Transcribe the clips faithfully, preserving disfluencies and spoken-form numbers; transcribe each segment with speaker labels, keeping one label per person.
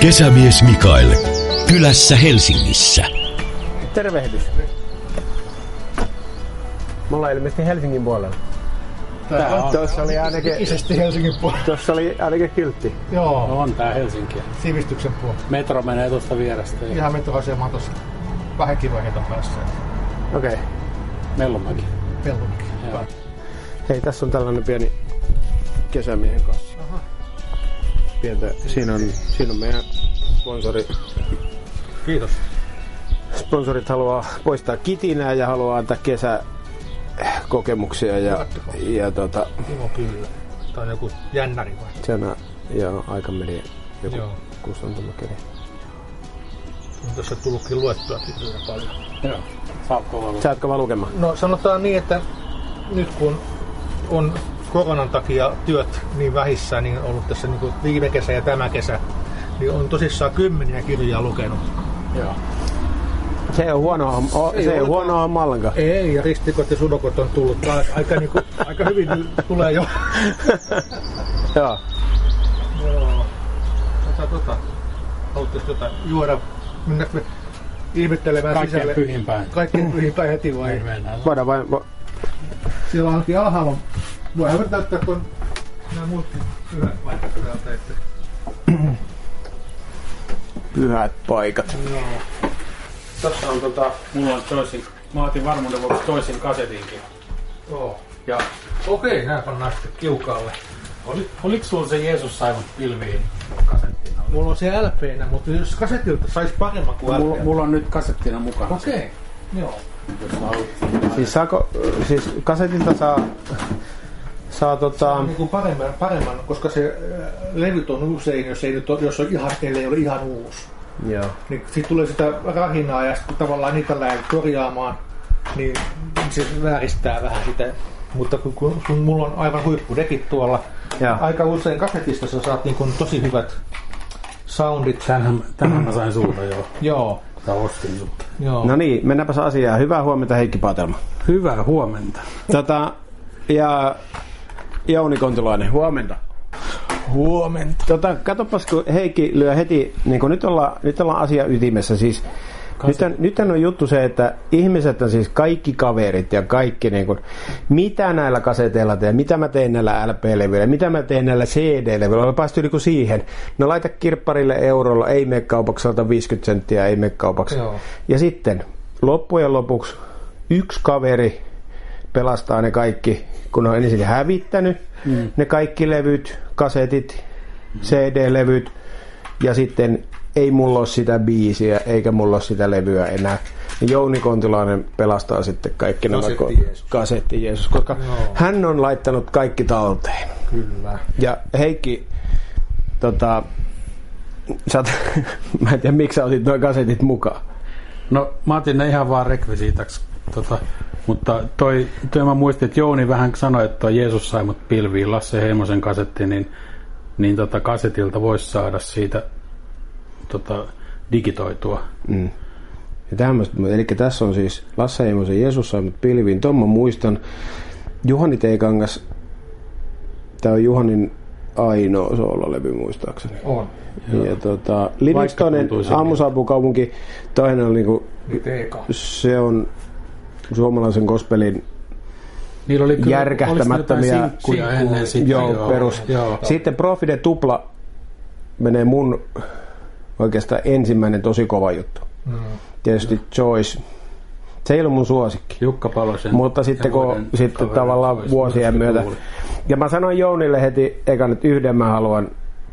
Speaker 1: Kesämies Mikael. Kylässä Helsingissä.
Speaker 2: Tervehdys. Me ollaan ilmeisesti Helsingin puolella. Tuossa oli ainakin...
Speaker 3: Helsingin puolella.
Speaker 2: Tuossa oli ainakin kyltti.
Speaker 3: Joo.
Speaker 4: No on tää Helsinki.
Speaker 3: Sivistyksen puolella.
Speaker 4: Metro menee tuosta vierestä. Ja...
Speaker 3: Ihan metroasema tuossa vähän kilometrin päässä.
Speaker 2: Okei. Okay.
Speaker 4: Mellunmäki.
Speaker 3: Mellunmäki.
Speaker 2: Hei, tässä on tällainen pieni kesämiehen kassi. Aha. Pientä. Siinä on, siinä on meidän sponsori.
Speaker 3: Kiitos.
Speaker 2: Sponsorit haluaa poistaa kitinää ja haluaa antaa kesäkokemuksia ja, ja tota...
Speaker 3: Timo Pyllä. Tai joku jännäri vai?
Speaker 2: Senä ja Aikamedian joku
Speaker 3: Joo.
Speaker 2: kustantamokeli.
Speaker 3: On tässä tullutkin luettua paljon.
Speaker 4: Joo. Saatko vaan lukemaan?
Speaker 2: Saatko vaan lukemaan?
Speaker 3: No sanotaan niin, että nyt kun on koronan takia työt niin vähissään, niin on ollut tässä niin kuin viime kesä ja tämä kesä, niin on tosissaan kymmeniä kirjoja lukenut.
Speaker 4: Joo.
Speaker 2: Se on huono, se ei ole huono homma ollenkaan.
Speaker 3: Ei, ja ristikot ja sudokot on tullut aika, niin kuin, aika hyvin tulee jo.
Speaker 2: Joo.
Speaker 3: Joo. Tota, tota. Haluaisi jotain juoda? Mennäänkö me ihmettelemään
Speaker 4: Kaikkein
Speaker 3: sisälle?
Speaker 4: pyhimpään.
Speaker 3: Kaikkein pyhimpään heti vai?
Speaker 4: Mennään.
Speaker 2: Voidaan vain... Vo...
Speaker 3: Siellä onkin alhaalla. Voihan me täyttää, kun nämä muutkin pyhät vaikka täältä. Että...
Speaker 2: Pyhät paikat.
Speaker 3: Joo.
Speaker 4: Tässä on tota... Mulla on toisin... Mä otin varmuuden vuoksi toisin kasetinkin.
Speaker 3: Joo.
Speaker 4: Ja...
Speaker 3: Okei, nää pannaan sitten kiukaalle.
Speaker 4: Oli, oliko sulla se Jeesus saivut pilviin kasettina?
Speaker 3: Mulla on se L P:nä, mutta jos kasetilta sais paremman kuin L P.
Speaker 4: Mulla, mulla on nyt kasettina mukana.
Speaker 3: Okei, joo.
Speaker 4: Jos sä haluat.
Speaker 2: Siis saako... Siis kasetilta saa... Saa tota...
Speaker 3: Saa niin kuin paremman, paremman, koska se äh, levyt on usein, jos, ei nyt ole, jos on ihan, ei ole ihan uusi.
Speaker 2: Joo.
Speaker 3: Niin sit tulee sitä rahinaa ja sitten tavallaan niitä lähdetään korjaamaan, niin se vääristää vähän sitä. Mutta kun, kun, kun mulla on aivan huippudekit tuolla,
Speaker 2: ja
Speaker 3: aika usein kasetista sä saat niin kuin tosi hyvät soundit.
Speaker 4: Tänhän, tänhän mä sain sulta jo.
Speaker 3: Joo.
Speaker 4: Tai ostin sulta.
Speaker 3: Joo.
Speaker 2: No niin, mennäänpäs asiaan. Hyvää huomenta, Heikki Patelma.
Speaker 4: Hyvää huomenta.
Speaker 2: Tota, ja Jouni Kontilainen, huomenta.
Speaker 3: Huomenta.
Speaker 2: Tota, katsopas, kun Heikki lyö heti, niin kun nyt ollaan, nyt ollaan asia ytimessä, siis nyt on, nyt on juttu se, että ihmiset on siis kaikki kaverit ja kaikki, niin kun, mitä näillä kaseteilla teen, mitä mä teen näillä L P-levyillä, mitä mä teen näillä C D-levyillä, olen päästy niin siihen, no laita kirpparille eurolla, ei mene kaupaksi, sata viisikymmentä senttiä, ei mene kaupaksi.
Speaker 3: Joo.
Speaker 2: Ja sitten loppujen lopuksi yksi kaveri pelastaa ne kaikki, kun on ensin hävittänyt mm. ne kaikki levyt, kasetit, mm. C D-levyt, ja sitten ei mulla ole sitä biisiä, eikä mulla ole sitä levyä enää. Niin Jouni Kontilainen pelastaa sitten kaikki nämä kasetti Jeesus, koska Joo. hän on laittanut kaikki talteen.
Speaker 3: Kyllä.
Speaker 2: Ja Heikki, tota, sä oot, mä en tiedä miksi sä otit nuo kasetit mukaan.
Speaker 4: No mä otin ne ihan vaan rekvisiitaksi. Tota, mutta toi, toi mä muistin, että Jouni vähän sanoi, että Jeesus sai mut pilviin, Lasse Heimosen kasetti, niin, niin tota kasetilta voisi saada siitä tota, digitoitua. Mm.
Speaker 2: Ja tämmöistä, eli tässä on siis Lasse Heimosen Jeesus sai mut pilviin. Tuon mä muistan. Juhani Teikangas, tää on Juhanin ainoa soololevy muistaakseni.
Speaker 3: On.
Speaker 2: Ja, ja tota, Livingstonen Aamusaapukaupunki, toinen on niinku, se on suomalaisen gospelin
Speaker 4: oli kyllä,
Speaker 2: järkähtämättömiä
Speaker 4: sinkkuja ennen sitten.
Speaker 2: Joo, joo, perus. Joo. Sitten Profide Tupla menee mun oikeastaan ensimmäinen tosi kova juttu. Mm. Tietysti Joyce. Se ei ollut mun suosikki.
Speaker 4: Jukka Palosen.
Speaker 2: Mutta sitten kun sitten tavallaan vuosien myötä. Ja mä sanoin Jounille heti ekan, että yhden mä haluan.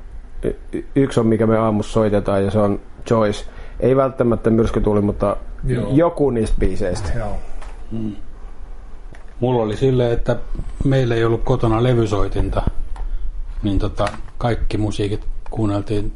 Speaker 2: Y- yksi on mikä me aamussa soitetaan ja se on Joyce. Ei välttämättä Myrskytuuli, mutta Joo. joku niistä biiseistä.
Speaker 3: Joo.
Speaker 4: Mm. Mulla oli silleen, että meillä ei ollut kotona levysoitinta, niin tota, kaikki musiikit kuunneltiin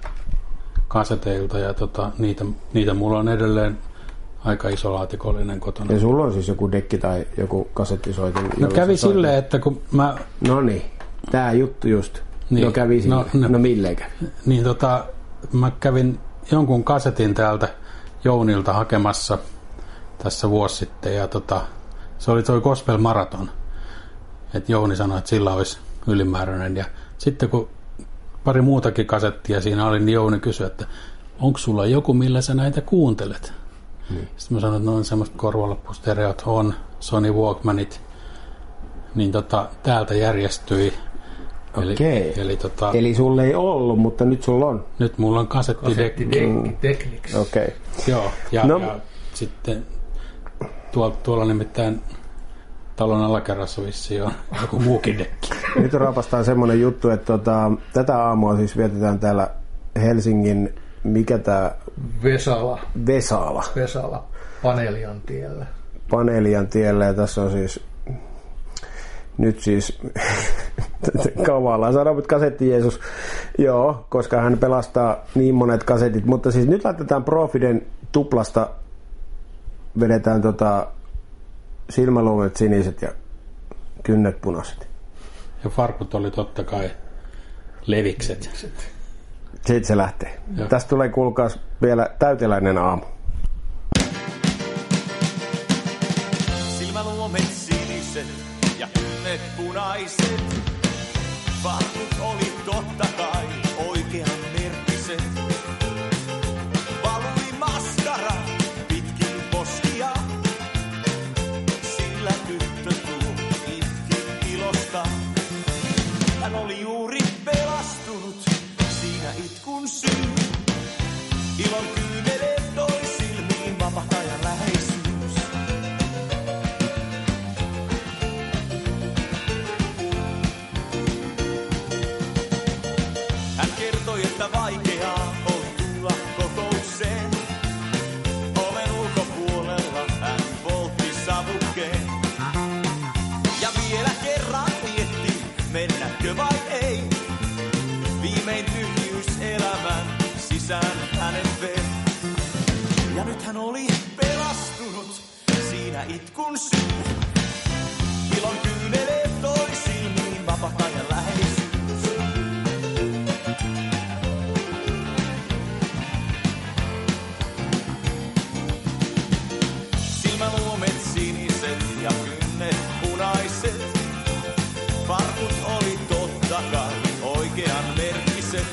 Speaker 4: kaseteilta ja tota, niitä, niitä mulla on edelleen aika iso laatikollinen kotona.
Speaker 2: Ja sulla on siis joku dekki tai joku kasettisoitin?
Speaker 4: No kävi silleen, että kun mä...
Speaker 2: No niin, tää juttu just. Niin, no kävi silleen. No, no milleen kävi?
Speaker 4: Niin tota, mä kävin jonkun kasetin täältä Jounilta hakemassa tässä vuosi sitten ja tota, se oli toi Gospel Marathon. Et Jouni sanoi, että sillä olisi ylimääräinen ja sitten kun pari muutakin kasettia siinä oli, niin Jouni kysyi, että onko sulla joku, millä sä näitä kuuntelet? Hmm. Sitten mä sanoin, että no on semmoista korvalappustereot, on Sony Walkmanit, niin tota, täältä järjestyi.
Speaker 2: Okei.
Speaker 4: Eli, eli, tota,
Speaker 2: eli sulla ei ollut, mutta nyt sulla on.
Speaker 4: Nyt mulla on kasettidekki.
Speaker 3: Tekniks.
Speaker 2: Okei.
Speaker 4: Joo, ja,
Speaker 2: no.
Speaker 4: ja sitten tuolla, tuolla nimittäin talon alakerrassa vissiin on joku muukin dekki.
Speaker 2: Nyt rapastaa semmoinen juttu, että tota, tätä aamua siis vietetään täällä Helsingin, mikä tää?
Speaker 3: Vesala.
Speaker 2: Vesala.
Speaker 3: Vesala. Paneelian tiellä.
Speaker 2: Paneelian tiellä, ja tässä on siis nyt siis kavallaan sanoa, mutta kasetti Jeesus, joo, koska hän pelastaa niin monet kasetit, mutta siis nyt laitetaan Profiden tuplasta, vedetään tota silmäluomet siniset ja kynnet punaiset.
Speaker 4: Ja farkut oli totta kai levikset.
Speaker 2: Sitten se lähtee. Joo. Tästä tulee kuulkaas vielä täyteläinen aamu.
Speaker 5: Silmäluomet siniset ja kynnet punaiset. Farkut oli totta kai oikean merkkiset. Valui maskara pitkin poskia. Sillä tyttö tuo itki ilosta. Hän oli juuri pelastunut, siinä itkun syy. Ilon kyyneleet toi silmiin vapahtajan läheisyys. Hän kertoi, että vaikeaa on tulla kokoukseen. Oven ulkopuolella hän poltti savukkeen. Ja vielä kerran mietti, mennäkö vai ei. Viimein tyhjyys elämän sisään hänet vei. Ja nyt hän oli pelastunut, siinä itkun syy. Ilon kyyneleet toi silmiin vapahtajan läheisyys. Silmäluomet siniset ja kynnet punaiset. Farkut oli totta kai oikean merkkiset.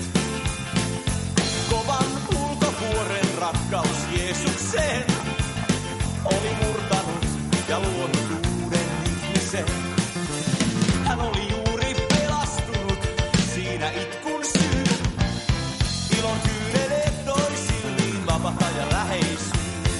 Speaker 5: Kovan ulkopuoren rakkaus Jeesukseen oli murtanut ja luonut uuden ihmisen. Hän oli juuri pelastunut, siinä itkun syy. Ilon kyyneleet toi silmiin vapahtajan läheisyys.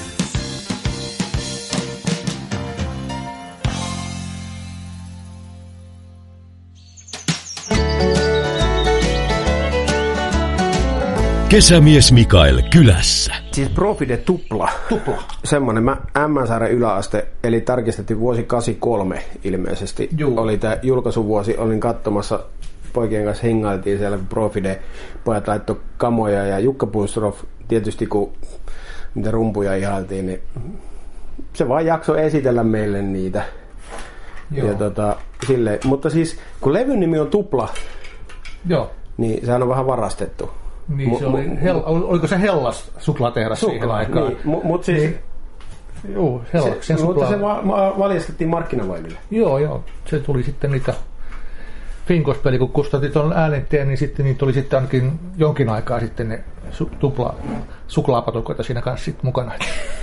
Speaker 1: Kesämies Mikael kylässä.
Speaker 2: Siis Profide tupla.
Speaker 3: Tupla.
Speaker 2: Semmoinen mä M S-sarjan yläaste, eli tarkistettiin vuosi kahdeksankymmentäkolme ilmeisesti.
Speaker 3: Juu.
Speaker 2: Oli tää julkaisuvuosi, olin katsomassa, poikien kanssa hengailtiin siellä, kun Profide pojat laittoi kamoja ja Jukka Puistroff, tietysti kun niitä rumpuja ihailtiin, niin se vaan jaksoi esitellä meille niitä.
Speaker 3: Joo.
Speaker 2: Ja tota, silleen. Mutta siis, kun levyn nimi on Tupla,
Speaker 3: Joo.
Speaker 2: niin sehän on vähän varastettu.
Speaker 3: Niin, se oli,
Speaker 2: mu-
Speaker 3: hel, oliko se Hellas suklaatehdas siihen aikaan?
Speaker 2: Niin, mu- mutta siis
Speaker 3: Niin. Joo, Hellaksen
Speaker 2: se, mutta
Speaker 3: suklaa.
Speaker 2: se va- va- valjastettiin markkinavoimille.
Speaker 3: Joo, joo. Se tuli sitten niitä Finkospeli, kun kustantit on äänetteen, niin sitten niitä oli sitten ainakin jonkin aikaa sitten ne su- tupla suklaapatukoita siinä kanssa sitten mukana.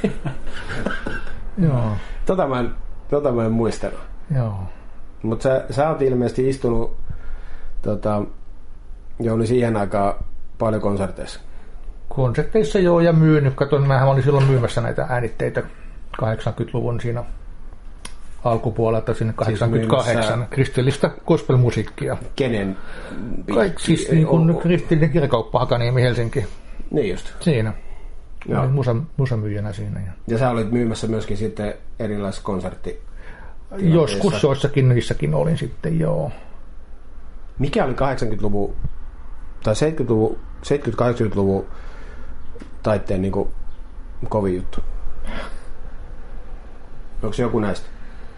Speaker 3: Joo,
Speaker 2: Tota mä en, tota mä en muistanut.
Speaker 3: joo.
Speaker 2: Mutta sä, sä oot ilmeisesti istunut tota, Jouni siihen aikaan paljon konserteissa.
Speaker 3: Konserteissa joo, ja myynyt. Katoin, mähän olin silloin myymässä näitä äänitteitä kahdeksankymmentäluvun siinä alkupuolelta sinne kahdeksankymmentäkahdeksan
Speaker 2: myymässä
Speaker 3: kristillistä gospelmusiikkia.
Speaker 2: Kenen?
Speaker 3: Kaikki siis niin kuin kristillinen kirjakauppa Hakaniemi Helsinki.
Speaker 2: Niin just.
Speaker 3: Siinä.
Speaker 2: Joo.
Speaker 3: Olin musa, musamyyjänä siinä. Ja
Speaker 2: Ja sä olit myymässä myöskin sitten erilaisissa konsertti.
Speaker 3: joskus joissakin niissäkin olin sitten, joo.
Speaker 2: Mikä oli kahdeksankymmentäluvun tai seitsemänkymmentäluvun, seitsemänkymmentä-kahdeksankymmentäluvun taitteen niin kuin kovin juttu? Onko se joku näistä?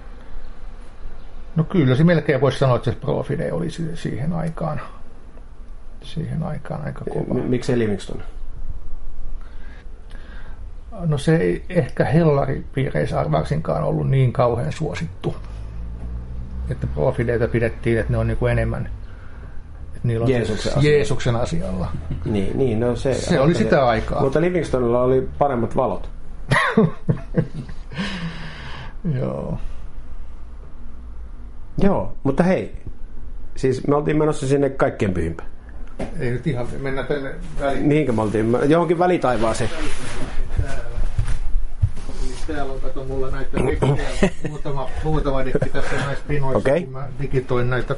Speaker 3: No kyllä se melkein voisi sanoa, että se Profide oli si- siihen aikaan. Siihen aikaan aika kova.
Speaker 2: M- Miksei Livingston?
Speaker 3: No se ei ehkä hellaripiireissä varsinkaan ollut niin kauhean suosittu. Että Profideita pidettiin, että ne on niin kuin enemmän, Niillä on
Speaker 2: Jeesuksen asialla.
Speaker 3: Jeesuksen asialla.
Speaker 2: Niin, niin no se,
Speaker 3: se oli sitä aikaa.
Speaker 2: Mutta Livingstonilla oli paremmat valot.
Speaker 3: Joo.
Speaker 2: Joo, mutta hei. Siis me oltiin menossa sinne kaikkien pyhimpään.
Speaker 3: Ei nyt ihan, mennään tänne väliin.
Speaker 2: Mihinkä me oltiin? Johonkin välitaivaaseen.
Speaker 3: Täällä. Täällä on, kato, mulla näitä muutama, muutama dekki tässä näissä pinoissa,
Speaker 2: okay.
Speaker 3: Kun mä digitoin näitä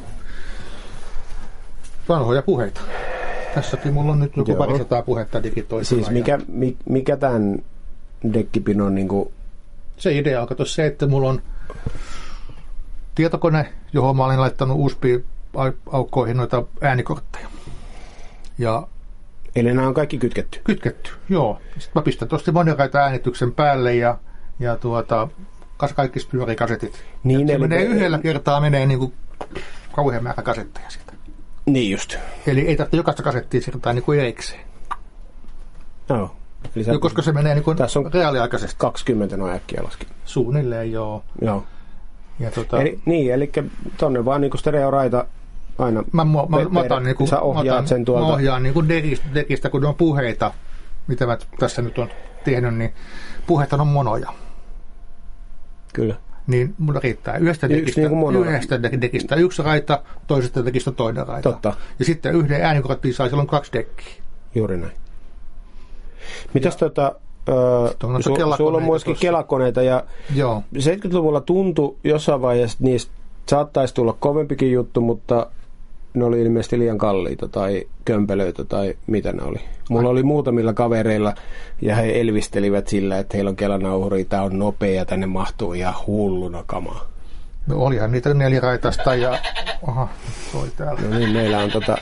Speaker 3: vanhoja puheita. Tässäkin mulla on nyt joku parisataa puhetta digitoituna.
Speaker 2: Siis mikä, mikä tämän dekkipinon niinku...
Speaker 3: Se idea on, kato se, että mulla on tietokone, johon mä olin laittanut U S B-aukkoihin noita äänikortteja. Ja
Speaker 2: eli nämä on kaikki kytketty?
Speaker 3: Kytketty, joo. Sitten mä pistän tuosta moniraita äänityksen päälle ja, ja tuota, kaikki pyörii kasetit.
Speaker 2: Niin,
Speaker 3: se
Speaker 2: eli
Speaker 3: menee
Speaker 2: te...
Speaker 3: yhdellä kertaa menee niin kuin kauhean määrä kasetteja siitä.
Speaker 2: Niin just.
Speaker 3: Eli ei tarvitse jokaista kasettia siirtää niin kuin erikseen.
Speaker 2: No. Eli
Speaker 3: jo, koska se menee niin kuin
Speaker 2: tässä on
Speaker 3: reaaliaikaisesti.
Speaker 2: kaksikymmentä noin äkkiä laskin.
Speaker 3: Suunnilleen, joo.
Speaker 2: Joo.
Speaker 3: Ja tota...
Speaker 2: eli, niin, eli tonne vaan niinku stereoraita aina.
Speaker 3: Mä, mä, mä, mä, otan, niin kuin,
Speaker 2: sä ohjaat
Speaker 3: otan,
Speaker 2: sen tuolta.
Speaker 3: Mä ohjaan niin kuin dekistä, dekistä, kun on puheita, mitä mä tässä nyt on tehnyt, niin puheet on monoja.
Speaker 2: Kyllä.
Speaker 3: Niin mulla riittää yhdestä dekistä, niin yhdestä dekistä yksi raita, toisesta dekistä toinen raita.
Speaker 2: Totta.
Speaker 3: Ja sitten yhden äänikorttiin sai silloin kaksi dekkiä.
Speaker 2: Juuri näin. Mitäs tota... Öö, su, sulla on myöskin tossa. Kelakoneita ja
Speaker 3: joo.
Speaker 2: seitsemänkymmentäluvulla tuntui jossain vaiheessa niistä saattaisi tulla kovempikin juttu, mutta ne oli ilmeisesti liian kalliita tai kömpelöitä tai mitä ne oli. Mulla oli muutamilla kavereilla ja he elvistelivät sillä, että heillä on kelanauhuri, tää on nopea ja tänne mahtuu ihan hulluna kamaa.
Speaker 3: No olihan niitä neliraitasta ja... Aha, se oli täällä.
Speaker 2: No niin, meillä on tota...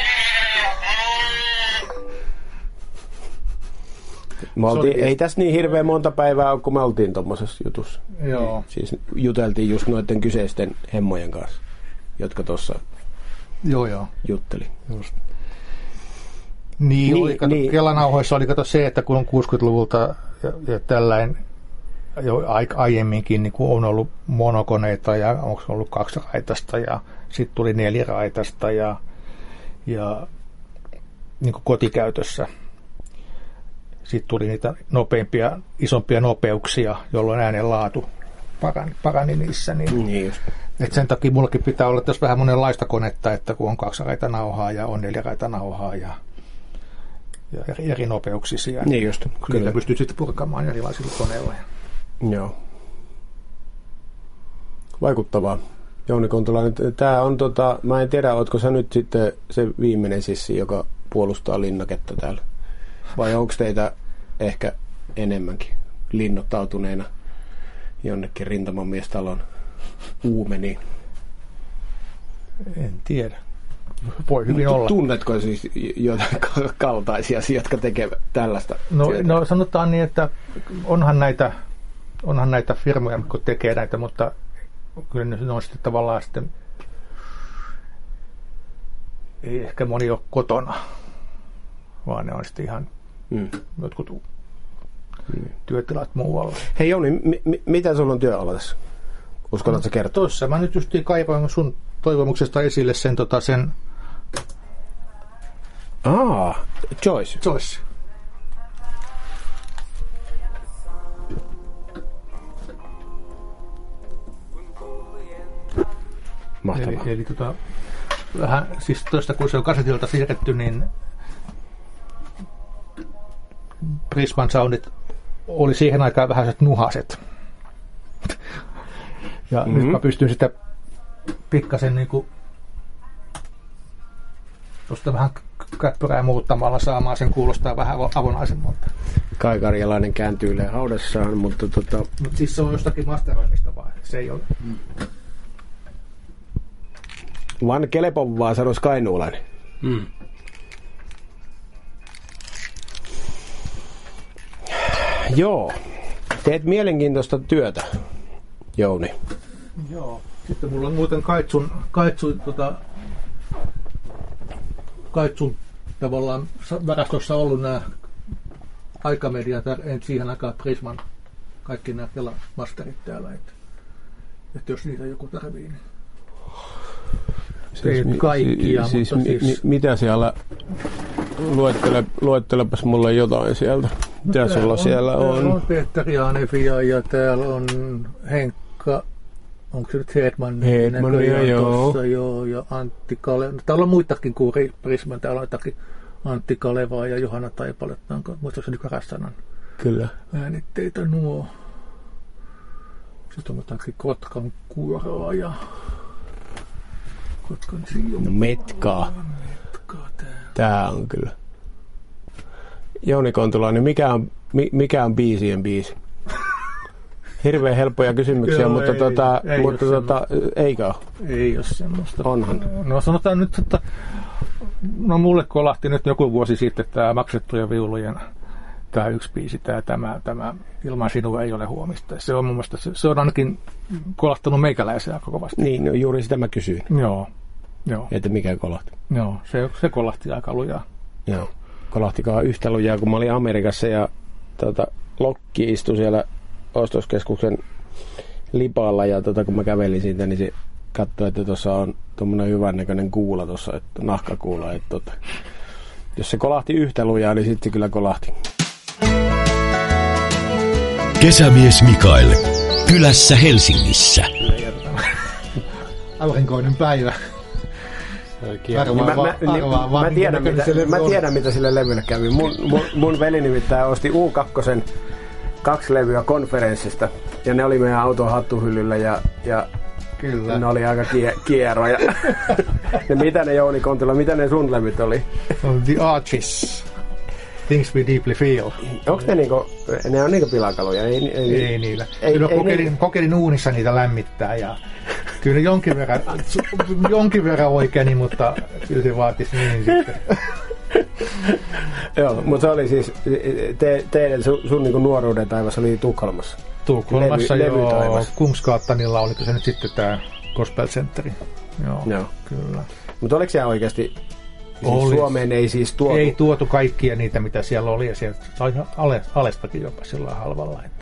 Speaker 2: Me oltiin, ei tässä niin hirveän monta päivää ole, kun me oltiin tuommoisessa jutussa.
Speaker 3: Joo.
Speaker 2: Siis juteltiin just noiden kyseisten hemmojen kanssa, jotka tuossa
Speaker 3: joo, joo.
Speaker 2: jutteli. Just.
Speaker 3: Niin, niin, oli, kato, niin. Kelanauhoissa oli kato se, että kun on kuusikymmentäluvulta ja, ja tällainen jo aiemminkin niin on ollut monokoneita ja onko ollut kaksiraitasta ja sitten tuli neliraitasta ja, ja niin kuin kotikäytössä. Sitten tuli niitä nopeampia, isompia nopeuksia, jolloin äänen laatu parani, parani niissä. Niin,
Speaker 2: niin
Speaker 3: et sen takia mullakin pitää olla tässä vähän monenlaista konetta, että kun on kaksi raita nauhaa ja on neljä raita nauhaa ja, ja eri, eri nopeuksisia.
Speaker 2: Niin just.
Speaker 3: Kyllä. Niitä pystyy sitten purkamaan erilaisilla koneilla.
Speaker 2: Joo. Vaikuttavaa. Jouni Kontulainen, tämä on tota, mä en tiedä, ootko sä nyt sitten se viimeinen sissi, joka puolustaa linnaketta täällä? Vai onko teitä ehkä enemmänkin linnoittautuneena jonnekin rintamamiestalon uumeniin?
Speaker 3: En tiedä. Voi hyvin olla.
Speaker 2: Tunnetko siis jotain kaltaisia, jotka tekevät tällaista?
Speaker 3: No, no sanotaan niin, että onhan näitä, onhan näitä firmoja, jotka tekee näitä, mutta kyllä ne on sitten tavallaan sitten, ei ehkä moni ole kotona, vaan ne on sitten ihan mm. jotkut mm. työtilat muualla.
Speaker 2: Hei Jouni, mi- mi- mitä sulla on työala tässä? Uskallatko sä kertoa?
Speaker 3: Tuossa mä nyt justiin kaivoin sun toivomuksesta esille sen, tota, sen
Speaker 2: Aa, Joyce.
Speaker 3: Joyce.
Speaker 2: Mahtavaa.
Speaker 3: Eli, eli tota, vähän, siis tuosta kun se on kasetilta siirretty, niin Prisman soundit oli siihen aikaan vähän nuhaset. Ja mm-hmm. nyt mä pystyn sitä pikkasen niinku tuosta vähän käppyrää muuttamalla saamaan sen kuulostaa vähän avonaisemmalta.
Speaker 2: Kai Karjalainen kääntyilee haudassaan, mutta tota...
Speaker 3: Mut siis se on jostakin masteroinnista vaan, se ei ole. Mm.
Speaker 2: Van Kelepovaa sanoisi kainuulainen. Mm. Joo. Teet mielenkiintoista työtä, Jouni.
Speaker 3: Joo. Sitten mulla on muuten Kaitsun, Kaitsun, tota, Kaitsun tavallaan varastossa ollut nämä aikamediat, siihen aikaan Prisman, kaikki nämä Kela-masterit täällä. Että, että jos niitä joku tarvii, niin... Siis, ei kaikkia,
Speaker 2: si, siis,
Speaker 3: mutta
Speaker 2: mi,
Speaker 3: siis...
Speaker 2: Mi, mitä siellä, luettele, luettelepas mulle jotain sieltä. Mitä no, sulla on, siellä on?
Speaker 3: Täällä on Petteri Anefia ja täällä on Henkka, onko se nyt Hedman?
Speaker 2: Hedmania, joo.
Speaker 3: Tossa, joo. Ja Antti Kaleva. Täällä on muitakin kuin Prisman, täällä on jotakin Antti Kalevaa ja Johanna Taipaletta. Muistaakseni Karasanan
Speaker 2: Kyllä.
Speaker 3: äänitteitä nuo. Sitten on jotakin Kotkan kuoroa ja Kotkan sijoa.
Speaker 2: No metkaa.
Speaker 3: Metkaa täällä.
Speaker 2: Tää on kyllä. Jouni Kontulainen, mikä on, mikä on biisien biisi? Hirveän helppoja kysymyksiä, Joo, mutta, ei, tota, ei mutta tota, eikö ole?
Speaker 3: Ei ole semmoista.
Speaker 2: Onhan.
Speaker 3: No sanotaan nyt, että no mulle kolahti nyt joku vuosi sitten tämä Maksettujen viulujen tämä yksi biisi, tämä, tämä, tämä Ilman sinua ei ole huomista. Se on mun mielestä, se, se on ainakin kolahtanut meikäläisiä aika kovasti.
Speaker 2: Niin, no juuri sitä mä kysyin.
Speaker 3: Joo. Joo.
Speaker 2: Että mikä kolahti?
Speaker 3: Joo, se, se kolahti aika lujaa.
Speaker 2: Joo. Kolahtikohan yhtä lujaa, kun mä olin Amerikassa ja tota, Lokki istui siellä ostoskeskuksen lipalla ja tota, kun mä kävelin siitä, niin se katsoi, että tuossa on tuommoinen hyvännäköinen kuula tuossa, että nahkakuula. Että, tota, jos se kolahti yhtä lujaa, niin sitten se kyllä kolahti.
Speaker 1: Kesämies Mikael, kylässä Helsingissä.
Speaker 3: Aurinkoinen päivä.
Speaker 2: Arvaa, mä, mä, arvaa, mä, mä, tiedän, mitä, mä tiedän, mitä sille levylle kävi. Mun, mun, mun veli nimittäin osti U kaksi kaksi levyä konferenssista. Ja ne oli meidän auton hattuhyllyllä ja, ja Kyllä. ne oli aika kie, kieroja. Ja mitä ne Jouni Kontula, mitä ne sun levyt oli?
Speaker 3: The Arches. Things We Deeply Feel.
Speaker 2: Onko ne niinku, ne on niinku pilakaluja? Ei,
Speaker 3: ei, ei niillä. Ei, kyllä ei, kokeilin, ei, kokeilin uunissa niitä lämmittää ja kyllä jonkin verran, jonkin verran oikeini, mutta kyllä se vaatisi niin sitten.
Speaker 2: Joo, mutta se oli siis, te, teidän sun, sun niinku nuoruuden taivas oli Tukholmassa.
Speaker 3: Tukholmassa Levy, joo, Kungsgatanilla oliko se nyt sitten tämä Gospel Centeri. Joo, joo. Kyllä.
Speaker 2: Mutta oliko siellä oikeasti, siis Suomeen ei siis tuotu?
Speaker 3: Ei tuotu kaikkia niitä, mitä siellä oli, ja sieltä sai ale, alestakin jopa sillä halvalla. Että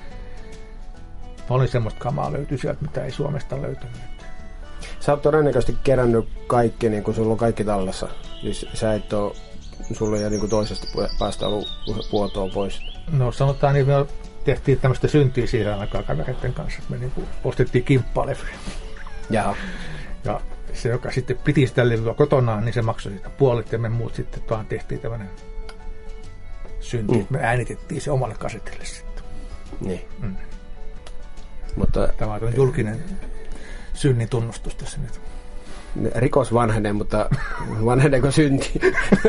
Speaker 3: oli semmoista kamaa löytyi sieltä, mitä ei Suomesta löytynyt.
Speaker 2: Sä oot todennäköisesti kerännyt kaikki, niin kuin sulla on kaikki tallessa. Siis sä et ole, sulla ei niin kuin toisesta päästä ollut vuotoa pois.
Speaker 3: No sanotaan niin, me tehtiin tämmöistä syntiä siihen aikaan kavereiden kanssa, että me niin kuin ostettiin kimppalevyjä.
Speaker 2: Jaha.
Speaker 3: Ja se, joka sitten piti sitä levyä kotonaan, niin se maksoi sitä puolet, ja me muut sitten vaan tehtiin tämmöinen synti, mm. me äänitettiin se omalle kasetille sitten.
Speaker 2: Niin.
Speaker 3: Mm.
Speaker 2: Mutta
Speaker 3: tämä on julkinen synnin tunnustus tässä nyt.
Speaker 2: Rikos vanhenee, mutta vanheneeko synti?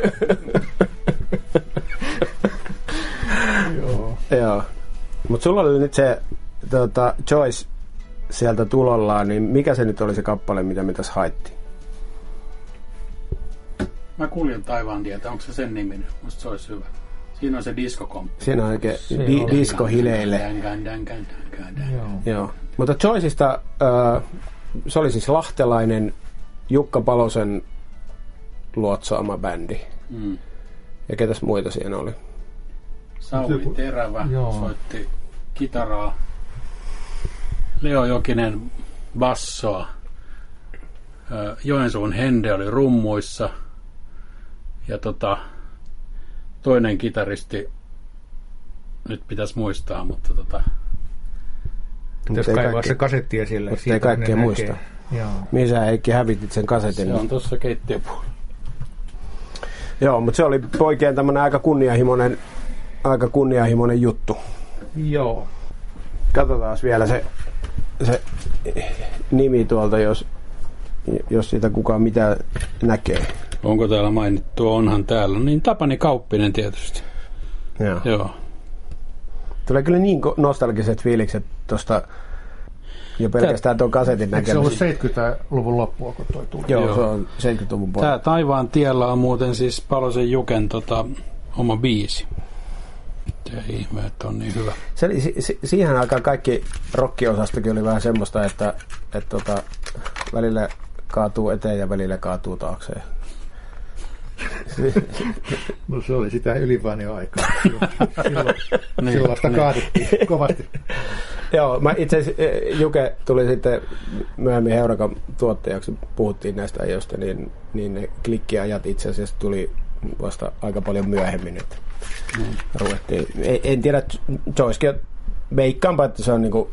Speaker 3: Joo.
Speaker 2: Joo. Mutta sulla oli nyt se tuota, Choice sieltä tulollaan, niin mikä se nyt oli se kappale, mitä me tässä haettiin?
Speaker 4: Mä kuljen taivaan tietä, onko se sen niminen? Musta se olisi hyvä. Siinä on se diskokomppi.
Speaker 2: Siinä on oikein di- diskohileille.
Speaker 3: Joo.
Speaker 2: Joo. Mutta Choiceista äh, se oli siis lahtelainen Jukka Palosen luotsaama bändi. Mm. Ja ketäs muita siinä oli?
Speaker 4: Sauli Terävä Joo. soitti kitaraa. Leo Jokinen bassoa. Joensuun Hende oli rummuissa. Ja tota, toinen kitaristi, nyt pitäisi muistaa, mutta tota...
Speaker 3: Pitäisi kaivaa se kasetti esille.
Speaker 2: Mutta ei kaikkea muista. Mihin sä Heikki hävitit sen kasetin?
Speaker 4: Se on tuossa keittiöpuolella.
Speaker 2: Joo, mutta se oli oikein tämmönen aika kunnianhimoinen, aika kunnianhimoinen juttu.
Speaker 3: Joo.
Speaker 2: Katsotaan vielä se, se nimi tuolta, jos, jos siitä kukaan mitä näkee.
Speaker 4: Onko täällä mainittu? Onhan täällä. Niin Tapani Kauppinen tietysti.
Speaker 2: Joo.
Speaker 4: Joo.
Speaker 2: Tulee kyllä niin nostalgiset fiilikset tuosta jo pelkästään tuon kasetin näkemistä.
Speaker 3: Se on ollut seitsemänkymmentäluvun loppua, kun toi tuli.
Speaker 2: Joo, Joo. Se on seitsemänkymmentäluvun puolella.
Speaker 4: Tämä Taivaan tiellä on muuten siis Palosen Juken tota, oma biisi. Ei ihme, että on niin hyvä.
Speaker 2: Se, si, siihen aikaan kaikki rockiosastokin oli vähän semmoista, että, että tota, välillä kaatuu eteen ja välillä kaatuu taakse.
Speaker 3: No se oli sitä Ylivainio aikaa. Silloin, silloin sitä kaadettiin kovasti.
Speaker 2: Joo, mä itse asiassa Juke tuli sitten myöhemmin Heurakan tuottajaksi, puhuttiin näistä ajoista, niin, niin ne klikkiajat itse asiassa tuli vasta aika paljon myöhemmin, että mm. ruvettiin. En, en tiedä, se olisikin, veikkaanpa, että se on niinku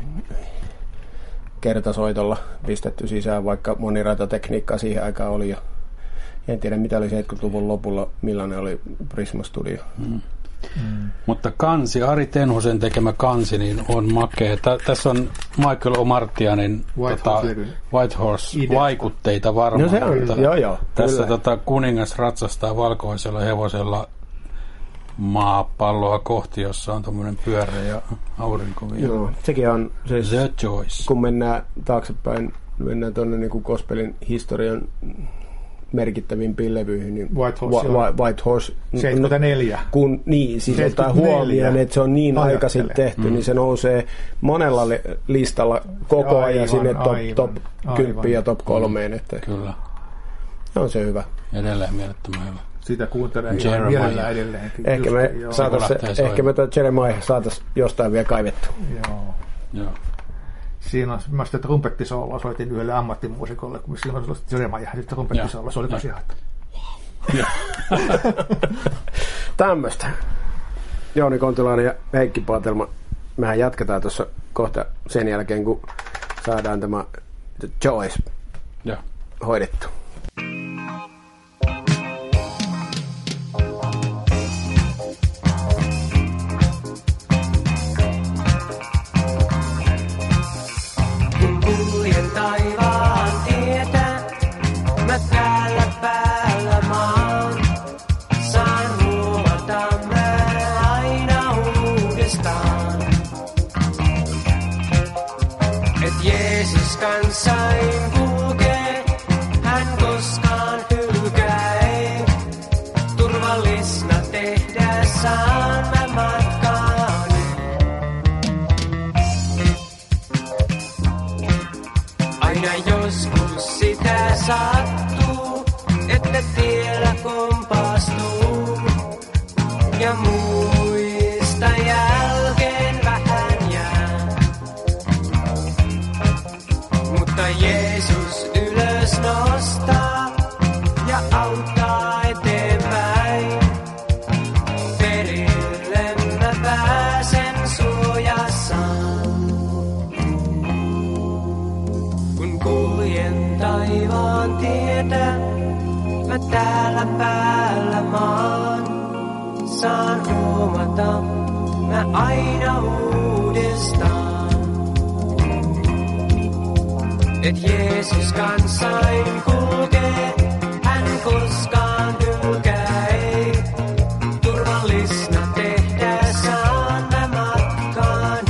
Speaker 2: kertasoitolla pistetty sisään, vaikka moniratatekniikkaa siihen aikaan oli jo. En tiedä, mitä oli seitsemänkymmentäluvun lopulla, millainen oli Prisma Studio. Mm.
Speaker 4: Mm. Mutta kansi, Ari Tenhosen tekemä kansi, niin on makea. Tä, tässä on Michael Omartianin
Speaker 3: White
Speaker 4: tota,
Speaker 3: Horse,
Speaker 4: White Horse-vaikutteita varmaan.
Speaker 2: No se on, mutta joo joo.
Speaker 4: Tässä tota, kuningas ratsastaa valkoisella hevosella maapalloa kohti, jossa on tommoinen pyöreä aurinkovia.
Speaker 2: Joo, sekin on siis,
Speaker 4: The Choice.
Speaker 2: Kun mennään taaksepäin, mennään tuonne niin gospelin historian merkittävimpiin levyihin, niin
Speaker 3: White Horse,
Speaker 2: Wa- Wa- White Horse
Speaker 3: seitsemänkymmentäneljä.
Speaker 2: Kun, niin, siis ottaa huomioon, että se on niin aikaisin tehty, mm. niin se nousee monella li- listalla koko aivan, ajan sinne top, aivan, top kymmenen ja top kolmeen. Että
Speaker 4: kyllä.
Speaker 2: On se hyvä.
Speaker 4: Edelleen mielettömän hyvä.
Speaker 3: Sitä kuuntelee ihan mielellään edelleen.
Speaker 2: Ehkä me, saatais, ehkä me tuon Jeremiah saatais jostain vielä kaivettu.
Speaker 3: Joo.
Speaker 4: Joo.
Speaker 3: Siinä on, mä sitä trumpettisooloa soitin yhdelle ammattimuusikolle, kun silloin se oli Jeremiah, sitten trumpettisooloa, se oli tosi ihan.
Speaker 2: Tämmöistä. Jouni Kontilainen ja Heikki Paatelma. Mehän jatketaan tuossa kohta sen jälkeen, kun saadaan tämä The Choice
Speaker 4: ja
Speaker 2: hoidettu.
Speaker 6: Taivaan tietä, mä täällä päällä maan. Saan huomata mä aina uudestaan, et Jeesus kanssain kulkee, hän koskaan hylkää ei. Turvallisena tehdessään mä matkaan. Aina joskus sitä sattuu, että tiellä kompastuu ja muista jälkeen vähän jää. Mutta Jeesus ylös nostaa ja auttaa eteenpäin. Perille mä pääsen suojassaan. Kuljen taivaan tietä, mä täällä päällä maan. Saan huomata mä aina uudestaan, et Jeesus kanssain kulkee, hän koskaan hylkää ei. Turvallisena tehdessään mä matkaani.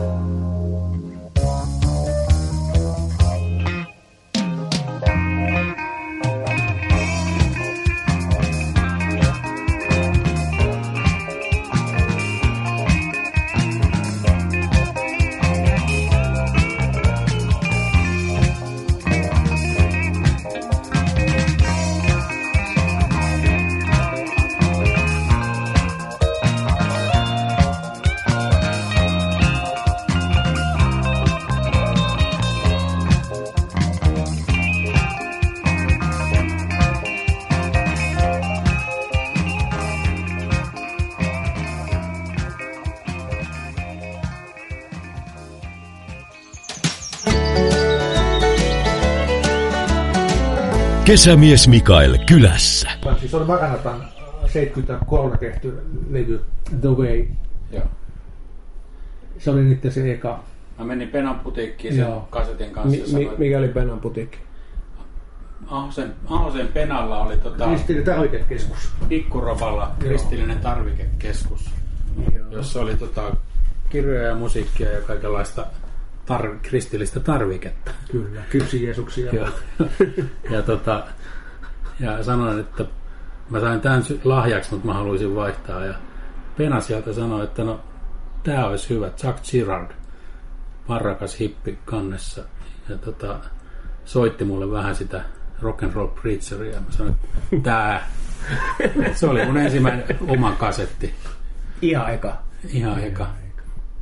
Speaker 1: Kesämies Mikael kylässä.
Speaker 3: Siis on Maranatan seitsemänkymmentäkolme tehty levy The Way.
Speaker 4: Joo.
Speaker 3: Se oli nyt se eka.
Speaker 4: Mä menin Penan putiikkiin sen kasetin kanssa.
Speaker 2: Mi- mi- mikä oli Penan putiikki?
Speaker 4: Ahosen, Ahosen Penalla oli tota...
Speaker 3: Kristillinen tarvikekeskus.
Speaker 4: Pikkuropalla Kristillinen tarvikekeskus. Joo. Jossa oli tota kirjoja ja musiikkia ja kaikenlaista tar- kristillistä tarviketta.
Speaker 3: Kyllä, kypsi Jeesuksia.
Speaker 4: ja, ja, tota, ja sanoin, että mä sain tämän lahjaksi, mutta mä haluaisin vaihtaa. Ja Pena sieltä sanoi, että no tää olisi hyvä. Chuck Girard, parrakas hippi kannessa. Ja tota, soitti mulle vähän sitä rock and roll preacheria. Mä sanoin, että tää. Se oli mun ensimmäinen oma kasetti.
Speaker 2: Ihan eka.
Speaker 4: Ihan eka.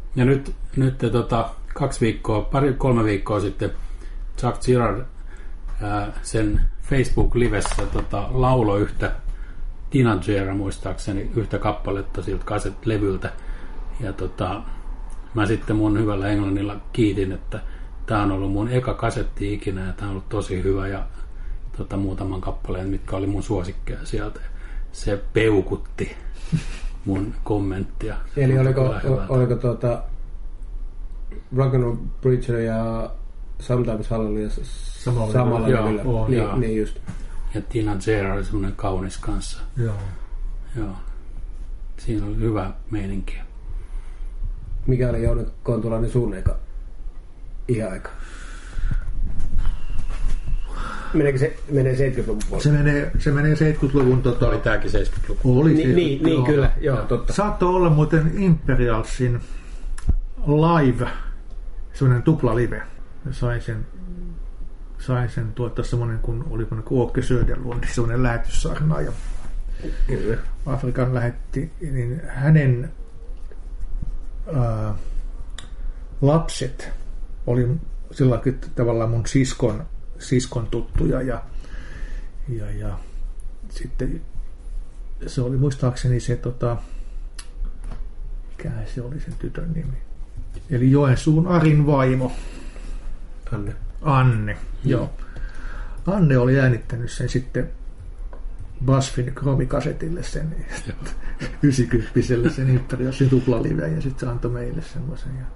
Speaker 4: Ja nyt, nyt tota, kaksi viikkoa, pari, kolme viikkoa sitten Chuck Girard ää, sen Facebook-livessä tota, lauloi yhtä Tina Gera muistaakseni yhtä kappaletta siltä kaset-levyltä. Ja tota, mä sitten mun hyvällä englannilla kiitin, että tää on ollut mun eka kasetti ikinä ja tää on ollut tosi hyvä ja tota, muutaman kappaleen, mitkä oli mun suosikkeja sieltä. Se peukutti mun kommenttia.
Speaker 2: Eli oliko, oliko tuota Rock'n'Roll Preacher ja Sometimes Hallelujah samalla, samalla
Speaker 4: joo,
Speaker 2: levyllä?
Speaker 4: Oh,
Speaker 2: niin, niin just.
Speaker 4: Ja Tina Gera oli semmoinen kaunis kanssa.
Speaker 3: Joo.
Speaker 4: Joo. Siinä oli hyvä meininki.
Speaker 2: Mikä oli Jouni Kontulainen sun eka ihan aika? Meneekö se menee seitsemänkymmentäluvun puolella?
Speaker 3: Se menee, se menee seitsemänkymmentäluvun... Tota,
Speaker 4: oli tääkin seitsemänkymmentäluku.
Speaker 3: Oli
Speaker 2: niin, niin, niin kyllä, joo, totta.
Speaker 3: Saattoi olla muuten Imperialsin live, semmoinen tupla live. Sain sen, sain sen tuottaa semmoinen, kun oli kun Åke Söderlund, semmoinen lähetyssarna. Ja Afrikan lähetti, niin hänen ää, lapset oli silläkin tavalla mun siskon, siskon tuttuja ja, ja, ja sitten se oli muistaakseni se tota, mikähän se oli sen tytön nimi, eli Joensuun Arin vaimo
Speaker 2: Anne.
Speaker 3: Anne, mm. joo. Anne oli äänittänyt sen sitten Basfin kromikasetille sen yhdeksänkymmentäselle sen Imperialsin tuplaliveen ja sitten se antoi meille semmoisen ja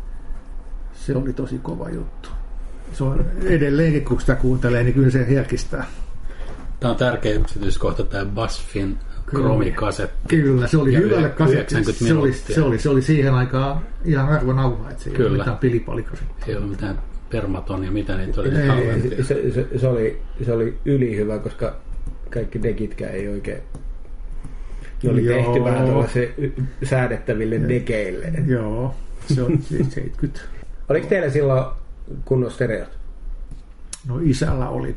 Speaker 3: se oli tosi kova juttu. Se on edelleenkin, kun sitä kuuntelee, niin kyllä se herkistää.
Speaker 4: Tämä on tärkeä yksityiskohta, tämä Basfin kromikasetti.
Speaker 3: Kyllä, se oli ja hyvälle kasetille. Se oli, se, oli, se oli siihen aikaan ihan arvonauha, että se ei ole mitään pilipalikasettia.
Speaker 4: Ei ole mitään permatonia, mitä niitä oli.
Speaker 2: Ei, se, se, se, oli, se oli ylihyvä, koska kaikki dekitkään ei oikein... Ne oli Joo. tehty vähän tuollaisille säädettäville ja. dekeille.
Speaker 3: Joo, se oli seitsemänkymmentä.
Speaker 2: Oliko teillä silloin kunnon stereot?
Speaker 3: No isällä oli.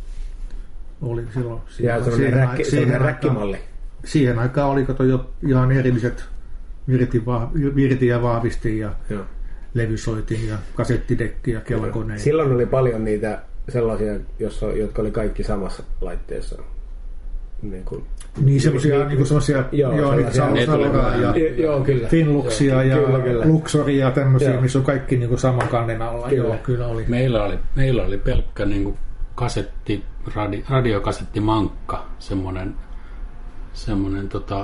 Speaker 3: Oli silloin.
Speaker 2: Ja sellainen räkki, siihen räkkimalli.
Speaker 3: Siihen aikaan oli kato jo ihan erilliset virti, virti ja vahvisti ja Joo. levysoitin ja kasettidekki ja kellokoneet.
Speaker 2: Silloin oli paljon niitä sellaisia, jossa, jotka oli kaikki samassa laitteessa. Niin, kuin,
Speaker 3: niin semmoisia niin, niin sellaisia
Speaker 2: joo,
Speaker 3: joo,
Speaker 2: sellaisia,
Speaker 3: ja
Speaker 2: joo, kyllä.
Speaker 3: Finluxia ja
Speaker 2: kyllä, kyllä.
Speaker 3: Luxoria ja tämmöisiä, joo. missä on kaikki niin kuin saman kannen alla.
Speaker 2: Kyllä.
Speaker 3: Joo, kyllä oli.
Speaker 4: Meillä oli, meillä oli pelkkä niin kuin kasetti, radi, radiokasettimankka, semmoinen, semmoinen tota,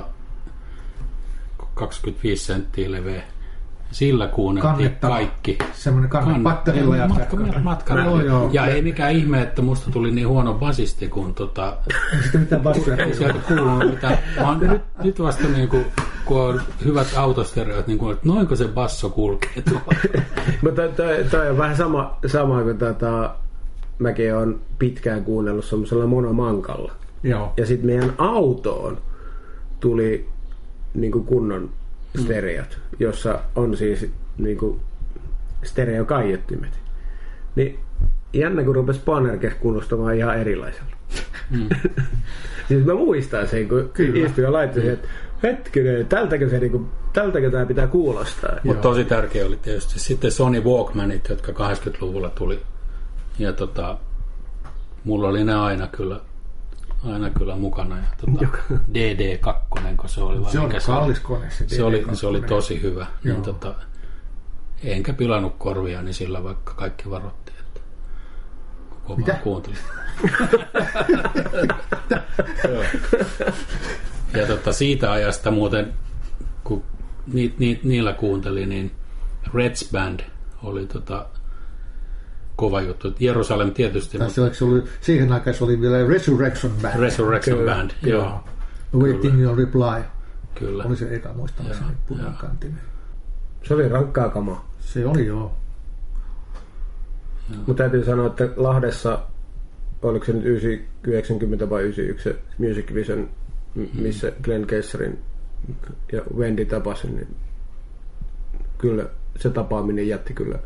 Speaker 4: kaksikymmentäviisi senttiä leveä. Sillä kuunneltiin
Speaker 3: Kannettava.
Speaker 4: kaikki.
Speaker 3: Semmoinen kanne patterilla ja
Speaker 4: matka, matka, joo, joo. Ja ei mikään ihme, että musta tuli niin huono basisti, kun tota...
Speaker 3: Ei sitä mitään bassoja.
Speaker 4: Ei sieltä kuulunut mitään. Nyt, nyt vasta niin kuin, kun on hyvät autostereot, niin kuin, että noinko se basso kulkee tuolla.
Speaker 2: Mutta toi on vähän sama, sama kuin tota, mäkin olen pitkään kuunnellut semmoisella monomankalla.
Speaker 3: Joo.
Speaker 2: Ja sitten meidän autoon tuli niin kuin kunnon stereot, jossa on siis niinku stereokaiuttimet. Niin jännä, kun rupesi Spannerkes kuulostamaan ihan erilaisella. Mm. Siis mä muistan sen, kun istuin ja laittin että hetkinen, tältäkö, se, niinku, tältäkö tämä pitää kuulostaa.
Speaker 4: Mutta tosi tärkeä oli tietysti sitten Sony Walkmanit, jotka kahdeksankymmentäluvulla tuli. Ja tota, mulla oli ne aina kyllä aina kyllä mukana. Ja tota, D D kaksi, kun se oli.
Speaker 3: Se oli kallis kone. Se,
Speaker 4: se, oli, se oli tosi hyvä. Niin, tota, enkä pilannut korvia, niin sillä vaikka kaikki varoitti, että koko vaan kuuntelin. Ja tota, siitä ajasta muuten, kun ni, ni, niillä kuuntelin, niin Reds Band oli tota, kova juttu. Jerusalem tietysti.
Speaker 3: Mutta... Se oli, siihen aikaan se oli vielä Resurrection Band.
Speaker 4: Resurrection Kyllä. Band, joo.
Speaker 3: joo. Waiting Your Reply.
Speaker 4: Kyllä.
Speaker 3: Oli se eka muistamassa punakantinen.
Speaker 2: Se oli rankkaa kamaa.
Speaker 3: Se oli joo.
Speaker 2: Mutta täytyy sanoa, että Lahdessa, oliko se nyt yhdeksänkymmentä vai yhdeksänkymmentäyksi Music Vision, missä Glenn Kesserin ja Wendy tapasin, niin kyllä se tapaaminen jätti kyllä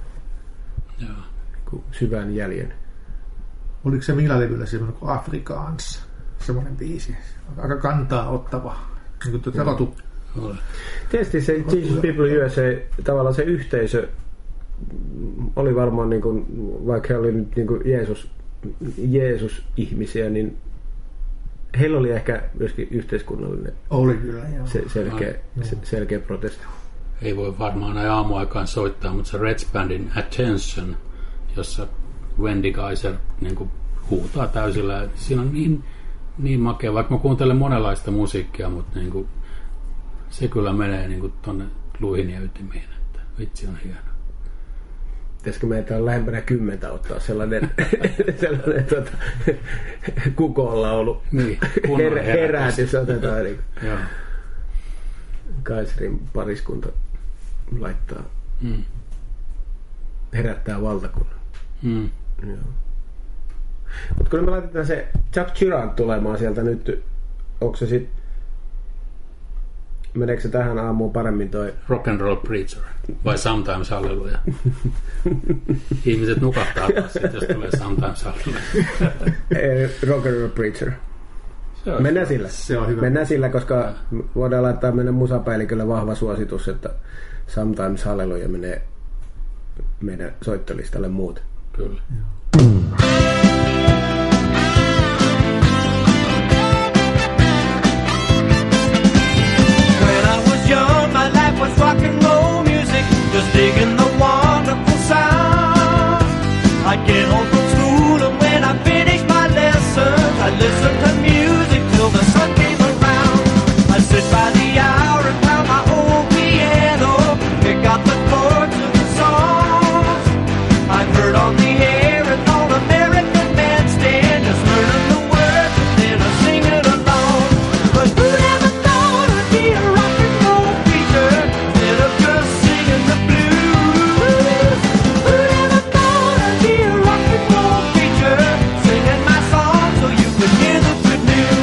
Speaker 2: Joo. syvän jäljen.
Speaker 3: Oliko se millä levyllä semmoinen kuin Afrikaans? Semmoinen biisi. Aika kantaa ottava. Niin kuin tuota
Speaker 4: Oli.
Speaker 2: Tietysti se Jesus People U S A, tavallaan se yhteisö oli varmaan, niin kuin, vaikka he oli nyt niin kuin Jeesus, Jeesus-ihmisiä, niin heillä oli ehkä myöskin yhteiskunnallinen
Speaker 3: oli kyllä, joo.
Speaker 2: Se, selkeä, se, selkeä protesti.
Speaker 4: Ei voi varmaan näin aamuaikaan soittaa, mutta se Reds Bandin Attention, jossa Wendy Geiser niin kuin huutaa täysillä. Siinä on niin, niin makea, vaikka mä kuuntelen monenlaista musiikkia, mutta niin kuin, se kyllä menee niin kuin tonne luihin ja ytimiin, että vitsi on hieno.
Speaker 2: Pitäisikö meitä on lähempänä kymmentä ottaa sellainen, sellainen tuota, kukolla ollut
Speaker 4: niin,
Speaker 2: her, herätys otetaan. Niin
Speaker 4: Joo.
Speaker 2: Kaiserin pariskunta laittaa,
Speaker 4: Mm.
Speaker 2: herättää valtakunnan.
Speaker 4: Mm.
Speaker 2: Mutta kun me laitetaan se Chuck Girard tulemaan sieltä nyt, onko se sitten, meneekö se tähän aamuun paremmin toi
Speaker 4: Rock and Roll Preacher vai Sometimes Hallelujah? Ihmiset nukahtaa taas sit, jos tulee Sometimes Hallelujah.
Speaker 2: Rock and Roll Preacher. Mennään sillä.
Speaker 3: Se on hyvä.
Speaker 2: Mennään sillä, koska voidaan laittaa meidän musapäällikölle vahva suositus, että Sometimes Hallelujah menee meidän soittolistalle muuten.
Speaker 4: Kyllä.
Speaker 5: Young, my life was rock and roll music, just digging the wonderful sound. I'd get home from school and when I finished my lessons, I'd listen to music till the sun came around. I'd sit by the hour and pound my old piano, pick out the chords of the songs I've heard on the air and on American Bandstand, just learning the words and then I sing it along. But who'd ever thought I'd be a rock and roll preacher instead of just singing the blues? Who'd ever thought I'd be a rock and roll preacher singing my song so you could hear the good news?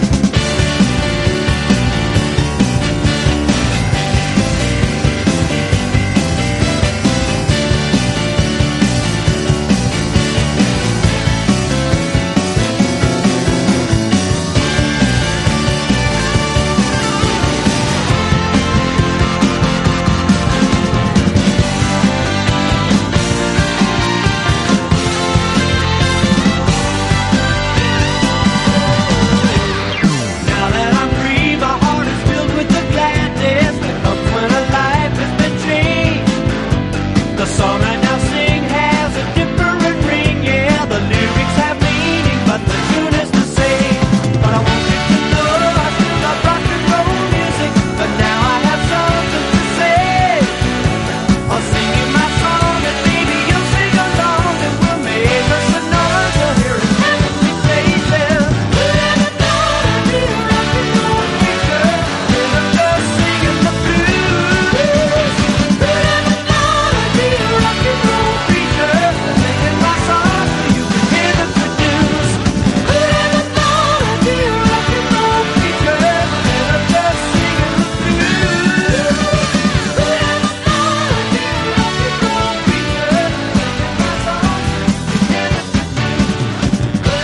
Speaker 5: Now that I'm free, my heart is filled with the gladness that comes when a life has been changed. The song I now sing has a different ring, yeah. The lyrics have meaning, but the tune is the same. But I want you to know I still love rock and roll music, but now I have something to say. I'll sing you my song and maybe you'll sing along, and we'll make us another here in heavenly places. Whoever thought I'd be a rock and roll preacher instead of just singing the blues? Whoever thought I'd be a rock and roll preacher singing my song so you can hear the good news? Whoever thought I'd be a rock and roll preacher instead of just singing the blues? Whoever thought I'd be a rock and roll preacher singing my song so you can hear the good news? Whoever thought I'd be a rock and roll preacher singing my song so you can hear the good news?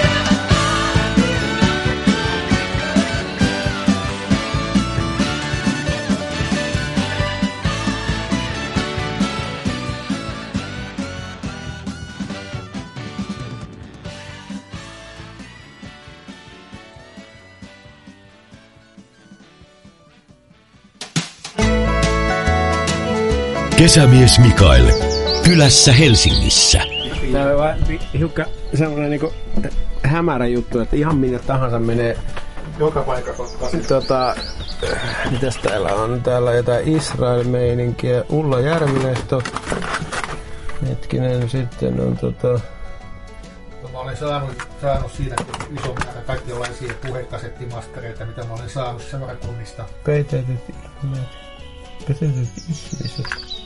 Speaker 1: Kesämies Mikael. Kylässä Helsingissä.
Speaker 2: Tämä on vähän hiukka sellainen niin hämärä juttu, että ihan minne tahansa menee.
Speaker 3: Joka paikassa on
Speaker 2: Tota, mitäs täällä on? Täällä jotain Israel-meininkiä. Ulla Järvilehto. Hetkinen, sitten on tota...
Speaker 3: No, mä olen saanut, saanut siinäkin iso määrä kaikenlaisia puhekasettimastereita, mitä mä olen saanut seurakunnista.
Speaker 2: Peitetyt ihmiset. Peitetyt ihmiset.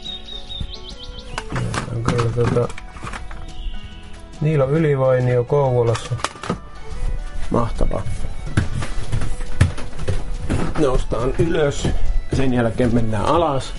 Speaker 2: On kyllä tota... Niilo Ylivainio Kouvolassa. Mahtavaa. Noustaan ylös. Sen jälkeen mennään alas.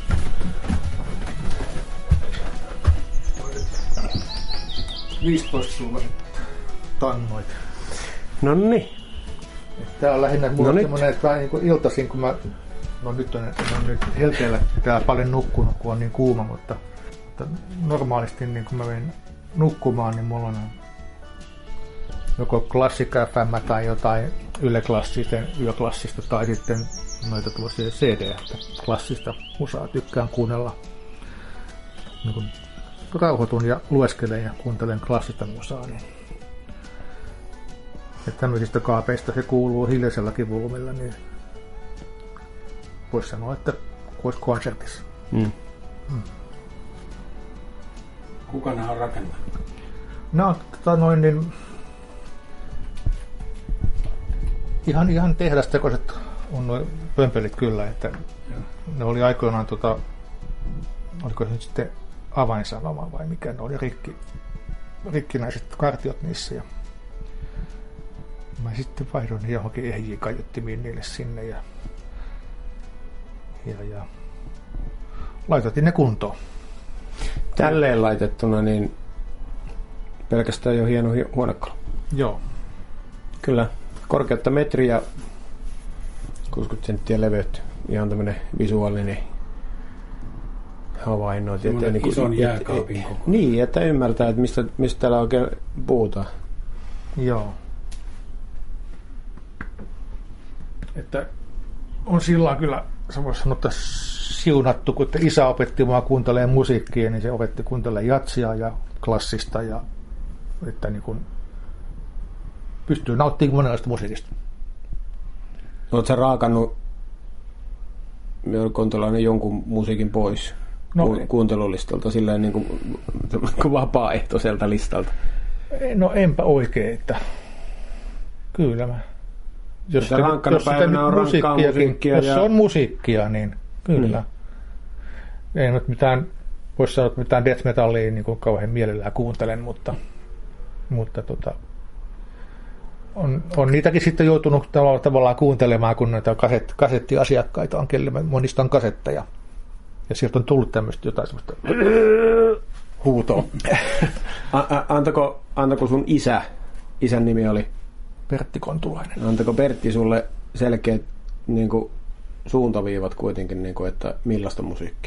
Speaker 3: viisitoista sulla tannoita.
Speaker 2: Nonni.
Speaker 3: Tää on lähinnä mulla
Speaker 2: No
Speaker 3: semmonen, että vähän niin kuin iltaisin, kun mä No nyt on, on nyt helteellä täällä paljon nukkunut, kun on niin kuuma, mutta, mutta normaalisti niin kun mä menen nukkumaan, niin mulla on joko klassikka F M tai jotain yleklassisten, yöklassista tai sitten noita tuollaisia C D, klassista musaa tykkään kuunnella. Niin kun rauhoitun ja lueskelen ja kuuntelen klassista musaa, niin että tämmöisistä kaapeista se kuuluu hiljaisellakin volumilla, niin voisi sanoa, että olisi konsertissa.
Speaker 2: Mm.
Speaker 3: Mm.
Speaker 4: Kuka nämä on rakentanut?
Speaker 3: No, tota noin, niin ihan, ihan tehdastekoiset on noin pömpelit kyllä, että ne oli aikoinaan, tota, oliko se nyt sitten avainsanoma vai mikä, ne oli rikki, rikkinäiset kartiot niissä. Ja mä sitten vaihdoin johonkin E J-kaiuttimiin niille sinne ja, ja, ja laitettiin ne kuntoon.
Speaker 2: Tälleen laitettuna, niin pelkästään jo hieno huonekalu.
Speaker 3: Joo.
Speaker 2: Kyllä, korkeutta metri ja kuusikymmentä senttiä leveyttä. Ihan tämmönen visuaalinen havainnointi.
Speaker 4: Semmoinen
Speaker 2: niin
Speaker 4: ison jääkaapin koko.
Speaker 2: Niin, että ymmärtää, että mistä, mistä täällä oikein puhutaan.
Speaker 3: Joo. Että on sillä kyllä, se voisi sanoa, että siunattu, kun isä opetti mua kuuntelemaan musiikkia, niin se opetti kuuntelemaan jatsia ja klassista ja että niin kuin pystyy nauttimaan monenlaista musiikista.
Speaker 2: Oletko sä raakannut kontolainen jonkun musiikin pois
Speaker 3: no,
Speaker 2: ku- kuuntelulistalta silleen niin kuin, kuin vapaaehtoiselta listalta?
Speaker 3: No enpä oikein, että kyllä mä. Jos,
Speaker 2: sitä rankkana
Speaker 3: jos
Speaker 2: päivänä on rankkaa musiikkia.
Speaker 3: Jos
Speaker 2: ja...
Speaker 3: se on musiikkia, niin kyllä. Mm. Ei nyt mitään, voisi sanoa, että mitään death metallia niin kuin kauhean mielellään kuuntelen, mutta, mutta tota, on, on niitäkin sitten joutunut tavallaan, tavallaan kuuntelemaan, kun näitä kaset, kasettiasiakkaita on, kelle monista on kasetteja. Ja sieltä on tullut tämmöistä jotain semmoista huutoa.
Speaker 2: Antako, antako sun isä, isän nimi oli?
Speaker 3: Pertti Kontulainen.
Speaker 2: Antako Pertti sulle selkeät niin kuin, suuntaviivat kuitenkin, niin kuin, että millaista musiikkia?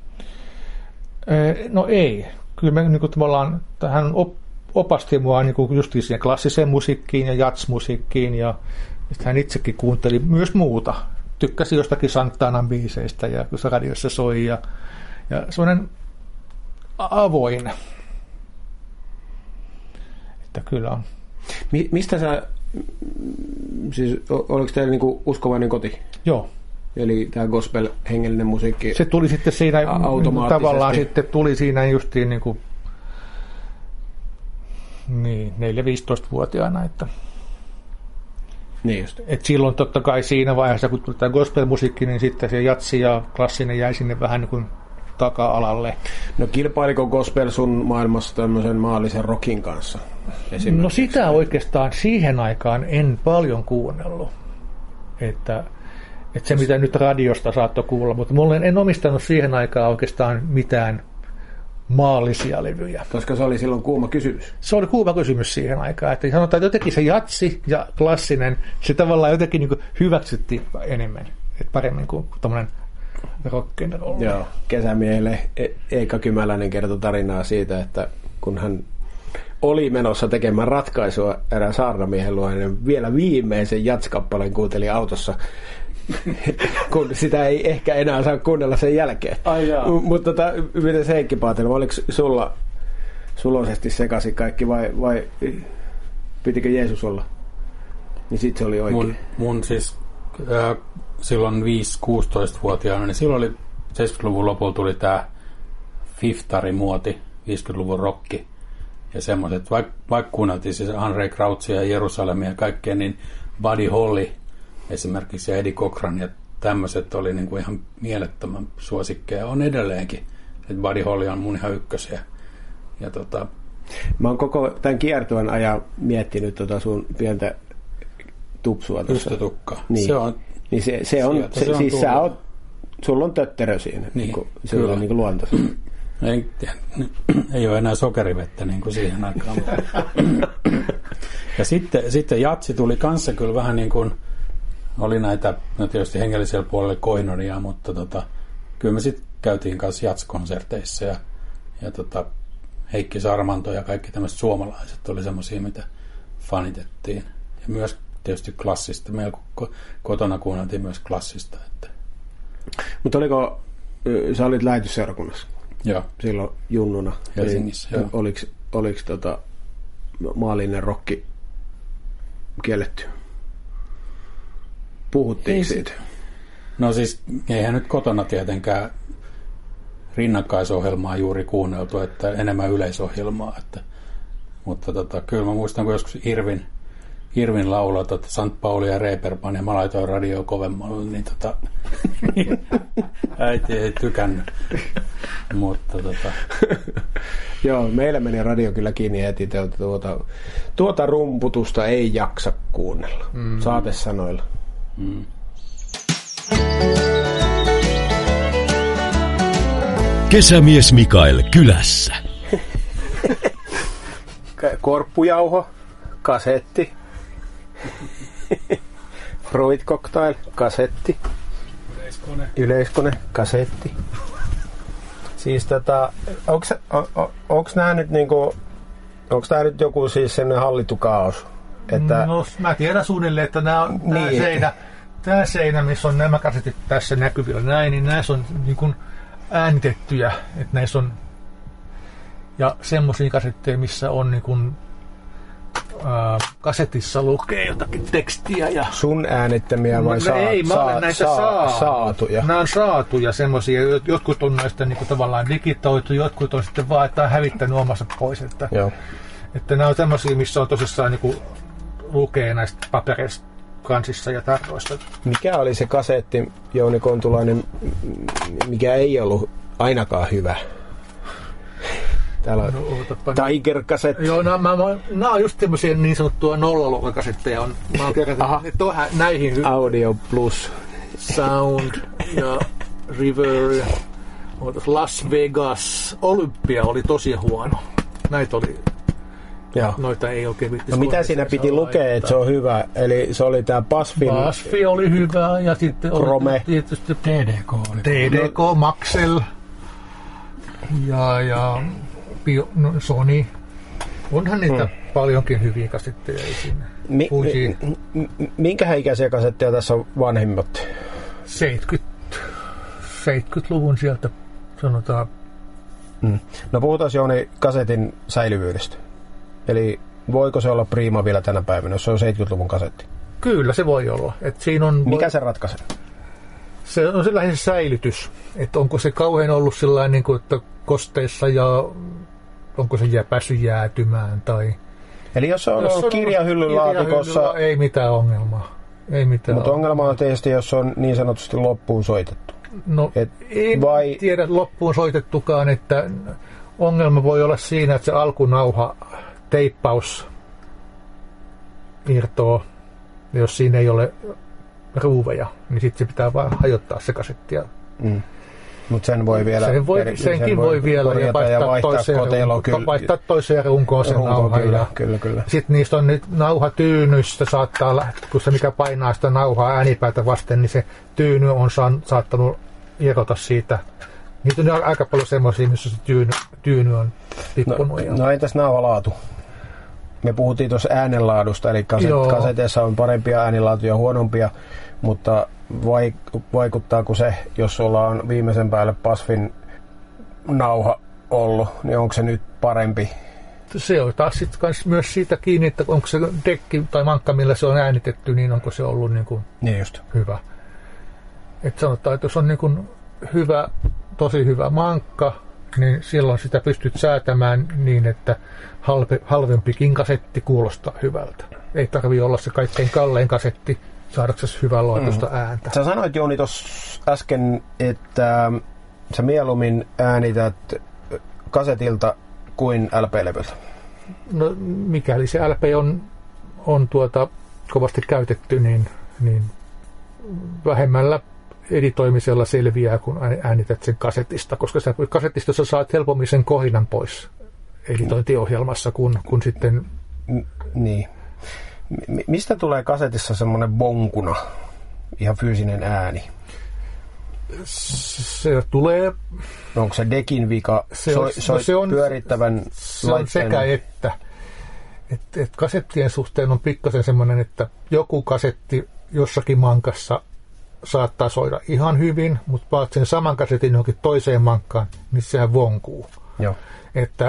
Speaker 3: No ei. Kyllä me niin kuin, tavallaan, hän op, opasti mua niin kuin justiin siihen klassiseen musiikkiin ja jatsmusiikkiin ja hän itsekin kuunteli myös muuta. Tykkäsi jostakin Santanan biiseistä ja kun se radiossa soi ja, ja semmoinen avoin. Että kyllä on.
Speaker 2: Mi- mistä sä, siis oliko teillä niinku uskovainen koti?
Speaker 3: Joo.
Speaker 2: Eli tämä gospel-hengellinen musiikki?
Speaker 3: Se tuli sitten siinä, tavallaan sitten tuli siinä justiin niin kuin niin, neljä-viisitoista-vuotiaana, että
Speaker 2: niin just.
Speaker 3: Et silloin totta kai siinä vaiheessa, kun tuli tämä gospel-musiikki, niin sitten se jatsi ja klassinen jäi sinne vähän niin kuin taka-alalle.
Speaker 2: No kilpailiko gospel sun maailmassa tämmöisen maallisen rockin kanssa?
Speaker 3: No sitä oikeastaan siihen aikaan en paljon kuunnellut. Että, että se mitä nyt radiosta saattoi kuulla, mutta mulla en omistanut siihen aikaan oikeastaan mitään maallisia levyjä.
Speaker 2: Koska se oli silloin kuuma kysymys.
Speaker 3: Se oli kuuma kysymys siihen aikaan. Että sanotaan, että jotenkin se jatsi ja klassinen, se tavallaan jotenkin niin kuin hyväksyttiin enemmän. Että paremmin kuin tommoinen rock'n'roll.
Speaker 2: Joo, kesämiehelle Eika Kymäläinen kertoi tarinaa siitä, että kun hän oli menossa tekemään ratkaisua erään saarnamiehen luo, niin vielä viimeisen jatskappaleen kuunteli autossa, kun sitä ei ehkä enää saa kuunnella sen jälkeen.
Speaker 4: Ai jaa.
Speaker 2: Mutta tota, miten se Heikki Paatelo, oliko sulla suloisesti sekaisin kaikki vai, vai pitikö Jeesus olla? Niin sit se oli oikein.
Speaker 4: Mun, mun siis äh, silloin viisi-kuusitoista-vuotiaana, niin silloin oli seitsemänkymmentäluvun lopulla tuli tää fiftari-muoti, viisikymmentäluvun rokki ja semmoiset, vaikka vaik kuunneltiin siis Andre Krautsia ja Jerusalemia ja kaikkea, niin Buddy Holly esimerkiksi ja Eddie Cochran ja tämmöiset oli niinku ihan mielettömän suosikkeja, on edelleenkin, että Buddy Holly on mun ihan ykkösiä. Ja tota,
Speaker 2: mä oon koko tämän kiertueen ajan miettinyt tota sun pientä tupsua tuossa.
Speaker 4: Pystytukkaa.
Speaker 2: Niin.
Speaker 4: Se on,
Speaker 2: niin se, se on, se,
Speaker 4: se on
Speaker 2: siis
Speaker 4: tullut.
Speaker 2: sä oot, sulla on tötterö siinä, niin, niin kuin, se on niin kuin luontaista.
Speaker 4: Ei, ei ole enää sokerivettä niin kuin siihen aikaan. Ja sitten, sitten jatsi tuli kanssa kyllä vähän niin kuin oli näitä, no tietysti hengellisellä puolella Koinonia, mutta tota, kyllä me sitten käytiin kanssa jatskonserteissa ja, ja tota, Heikki Sarmanto ja kaikki tämmöiset suomalaiset oli semmoisia, mitä fanitettiin. Ja myös tietysti klassista. Meillä kotona kuunneltiin myös klassista. Että.
Speaker 2: Mutta oliko, sä olit lähetysseurakunnassa?
Speaker 4: Joo.
Speaker 2: Silloin junnuna.
Speaker 4: Helsingissä,
Speaker 2: Eli,
Speaker 4: joo.
Speaker 2: Oliko, oliko tota, maallinen rokki kielletty? Puhuttiinko siitä?
Speaker 4: No siis eihän nyt kotona tietenkään rinnakkaisohjelmaa juuri kuunneltu, että enemmän yleisohjelmaa. Että, mutta tota, kyllä mä muistan, kun joskus Irvin, Irvin laulaa tota Sant Pauli ja Reeperbahn ja mä laitoin radioa kovemmalle, niin tota, äiti ei tykännyt. Mutta tota.
Speaker 2: Joo, meillä meni radio kyllä kiinni heti, tuota, tuota rumputusta ei jaksa kuunnella. Mm. Saatesanoilla. Mm.
Speaker 1: Kesämies Mikael kylässä.
Speaker 2: Korppujauho, kasetti. Fruit cocktail, kasetti.
Speaker 3: Yleiskone.
Speaker 2: Yleiskone, kasetti. Siis tota, onks, on, on, onks nää nyt niinku, onks tää nyt joku siis sellainen hallittu kaos? Että,
Speaker 3: no mä tiedän suunnilleen, että nää on tää
Speaker 2: niin.
Speaker 3: seinä, tää seinä, missä on nämä kasetit tässä näkyvillä näin, niin näissä on niin kuin äänitettyjä, että näissä on ja semmoisia kasetteja, missä on niin kuin ää, kasetissa lukee jotakin tekstiä ja
Speaker 2: sun äänittämiä vai saa,
Speaker 3: ei, mä olen
Speaker 2: saa,
Speaker 3: näitä
Speaker 2: saa,
Speaker 3: saa,
Speaker 2: saatuja?
Speaker 3: Nämä on saatuja semmoisia, jotkut on näistä niin kuin tavallaan digitoitu, jotkut on sitten vaan, että on hävittänyt omassa pois, että,
Speaker 2: Joo.
Speaker 3: että nämä on semmoisia, missä on tosissaan niin kuin lukee näistä papereista kansissa ja tarroista.
Speaker 2: Mikä oli se kasetti, Jouni Kontulainen, mikä ei ollut ainakaan hyvä? Täällä on
Speaker 3: No,
Speaker 2: Tiger-kasetti.
Speaker 3: Joo, nämä, nämä on just semmoisia niin sanottuja nollaluokakasetteja. On, mä oon kerran, että tuohon näihin
Speaker 2: Audio Plus.
Speaker 3: Sound ja River. Las Vegas. Olympia oli tosi huono. Näitä oli.
Speaker 2: Joo.
Speaker 3: Noita ei oikein vitti.
Speaker 2: No mitä siinä piti lukea, että se on hyvä? Eli se oli tää Pasfin...
Speaker 3: Pasfi oli hyvä ja sitten
Speaker 2: Chrome.
Speaker 3: oli tietysti
Speaker 4: T D K oli.
Speaker 3: T D K, Maxell ja, ja Bio, no, Sony. Onhan niitä hmm. paljonkin hyviä kasetteja siinä.
Speaker 2: Mi- mi- mi- minkä ikäisiä kasetteja tässä on vanhimmat?
Speaker 3: seitsemänkymmentä, seitsemänkymmentäluvun sieltä sanotaan.
Speaker 2: Hmm. No puhutaan Jouni kasetin säilyvyydestä. Eli voiko se olla prima vielä tänä päivänä, jos se on seitsemänkymmentäluvun kasetti?
Speaker 3: Kyllä se voi olla. Et siinä on,
Speaker 2: mikä se ratkaisee?
Speaker 3: Se on sellainen säilytys. Että onko se kauhean ollut sellainen, niin kuin, että kosteissa ja onko se jää päässyt jäätymään tai...
Speaker 2: Eli jos se on ollut kirjahyllyn laatikossa...
Speaker 3: Ei mitään ongelmaa. Ei mitään
Speaker 2: Mutta
Speaker 3: ongelmaa.
Speaker 2: ongelma on tietysti, jos se on niin sanotusti loppuun soitettu.
Speaker 3: No
Speaker 2: Et
Speaker 3: ei
Speaker 2: vai...
Speaker 3: tiedä loppuun soitettukaan, että ongelma voi olla siinä, että se alkunauha teippaus irtoo. Jos siinä ei ole ruuveja, niin sitten se pitää vaan hajottaa se kasettia.
Speaker 2: Mm. Mutta sen voi vielä...
Speaker 3: Sen voi,
Speaker 2: eri,
Speaker 3: senkin
Speaker 2: sen
Speaker 3: voi, voi vielä ja vaihtaa,
Speaker 2: ja vaihtaa
Speaker 3: toiseen,
Speaker 2: kotelo,
Speaker 3: runko, vaihtaa toiseen runkoon sen
Speaker 2: runko,
Speaker 3: nauhan.
Speaker 2: Kyllä,
Speaker 3: ja
Speaker 2: kyllä, kyllä.
Speaker 3: Sitten niistä on nyt nauhatyynystä saattaa lähteä, kun se mikä painaa sitä nauhaa äänipäätä vasten, niin se tyyny on saan, saattanut irrota siitä. Niitä on aika paljon semmoisia, missä se tyyny, tyyny on tippunut.
Speaker 2: No, no entäs nauhalaatu? Me puhuttiin tuossa äänenlaadusta, eli kaset, kaseteissa on parempia äänilaatuja ja huonompia, mutta vaikuttaako se, jos sulla on viimeisen päälle Pasfin nauha ollut, niin onko se nyt parempi?
Speaker 3: Se on taas sit kans myös siitä kiinni, että onko se dekki tai mankka, millä se on äänitetty, niin onko se ollut niin kuin
Speaker 2: niin just.
Speaker 3: hyvä. Et sanotaan, että jos on niin kuin hyvä, tosi hyvä mankka, niin silloin sitä pystyt säätämään niin, että halve, halvempikin kasetti kuulostaa hyvältä. Ei tarvitse olla se kaikkein kallein kasetti saadaksesi hyvän laatuista mm. ääntä.
Speaker 2: Sä sanoit, Jouni, tuossa äsken, että sä mieluummin äänität kasetilta kuin L P-levyltä.
Speaker 3: No, mikäli se L P on, on tuota, kovasti käytetty, niin, niin vähemmällä editoimisella selviää, kun äänität sen kasetista, koska sä kasetista sä saat helpommin sen kohinan pois editointiohjelmassa, kun, kun sitten...
Speaker 2: M- niin. M- mistä tulee kasetissa semmoinen bonkuna? ihan fyysinen ääni?
Speaker 3: Se tulee...
Speaker 2: Onko se dekin vika
Speaker 3: se on,
Speaker 2: so,
Speaker 3: no se on,
Speaker 2: pyörittävän
Speaker 3: se on
Speaker 2: laitteen?
Speaker 3: sekä että. Et, et kasettien suhteen on pikkasen semmoinen, että joku kasetti jossakin mankassa saattaa soida ihan hyvin, mutta paat sen saman kasetin johonkin toiseen mankkaan, niin sehän vonkuu.
Speaker 2: Joo.
Speaker 3: Että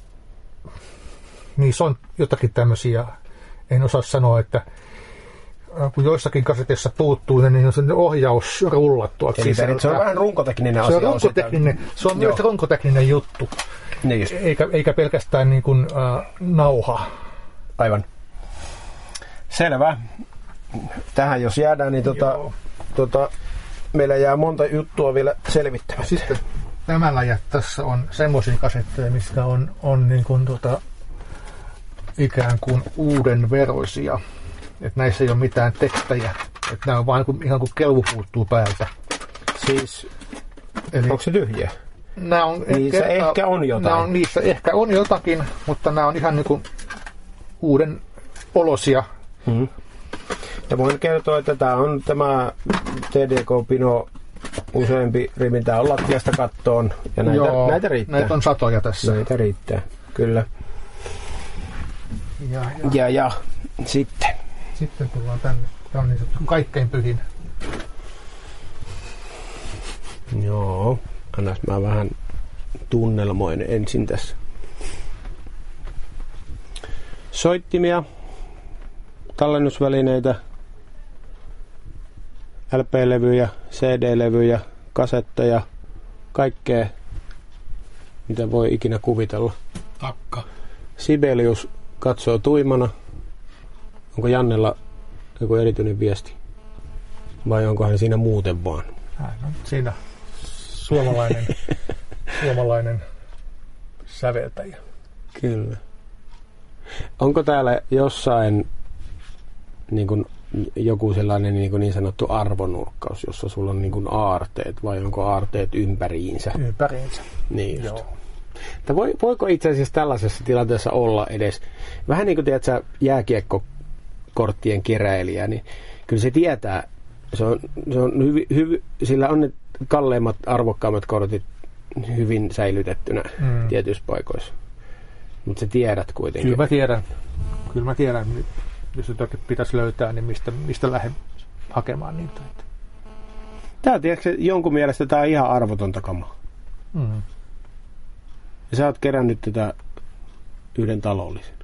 Speaker 3: niissä on jotakin tämmöisiä, en osaa sanoa, että kun joissakin kasetissa puuttuu, niin on se ohjaus rullattua.
Speaker 2: Eli se on vähän runkotekninen asia.
Speaker 3: Se on, runkotekninen, se on myös runkotekninen juttu,
Speaker 2: niin
Speaker 3: eikä, eikä pelkästään niin kuin, äh, nauha.
Speaker 2: Aivan. Selvä. Tähän jos jäädään, niin tota, tota, meillä jää monta juttua vielä selvittämättä.
Speaker 3: Sitten tämä läjä tässä on semmoisia kasetteja, missä on, on niin kuin, tota, ikään kuin uuden veroisia. Että näissä ei ole mitään tekstejä. Että nämä on vaan niin ihan kuin kelvu puuttuu päältä.
Speaker 2: Siis,
Speaker 3: eli
Speaker 2: onko se tyhjä?
Speaker 3: Nämä on
Speaker 2: niissä ehkä, ehkä on jotain.
Speaker 3: On, niissä ehkä on jotakin, mutta nämä on ihan niin kuin uuden olosia.
Speaker 2: Hmm. Ja voin kertoa, että tämä on tämä T D K-pino useampi rivi. Tämä on lattiasta kattoon. Ja näitä,
Speaker 3: Joo,
Speaker 2: näitä riittää.
Speaker 3: Näitä on satoja tässä.
Speaker 2: Näitä riittää, kyllä.
Speaker 3: Ja, ja.
Speaker 2: ja, ja. sitten.
Speaker 3: Sitten tullaan tänne. Tämä on niin sanottu kaikkein pyhin.
Speaker 2: Joo. Annas mä vähän tunnelmoin ensin tässä. Soittimia, tallennusvälineitä, L P-levyjä, C D-levyjä, kasetteja, kaikkea, mitä voi ikinä kuvitella.
Speaker 4: Takka.
Speaker 2: Sibelius katsoo tuimana. Onko Jannella joku erityinen viesti? Vai onko hän siinä muuten vaan?
Speaker 3: Hän on siinä suomalainen, suomalainen säveltäjä.
Speaker 2: Kyllä. Onko täällä jossain niin kuin, joku sellainen niin, kuin niin sanottu arvonurkkaus, jossa sulla on niin kuin aarteet, vai onko aarteet ympäriinsä?
Speaker 3: Ympäriinsä.
Speaker 2: Niin just.
Speaker 3: Joo.
Speaker 2: Voi, voiko itse asiassa tällaisessa tilanteessa olla edes, vähän niin kuin tiedät sä jääkiekkokorttien keräilijä, niin kyllä se tietää, se on, se on hyvi, hyvi, sillä on ne kalleimmat, arvokkaimmat kortit hyvin säilytettynä mm. tietyissä paikoissa. Mutta sä tiedät kuitenkin.
Speaker 3: Kyllä mä tiedän. Kyllä mä tiedän, jos jotakin pitäisi löytää, niin mistä, mistä lähden hakemaan niitä.
Speaker 2: Tää, tiedätkö, jonkun mielestä tää on ihan arvotonta kamaa.
Speaker 3: Mm.
Speaker 2: Ja sä oot kerännyt tätä yhden talollisen.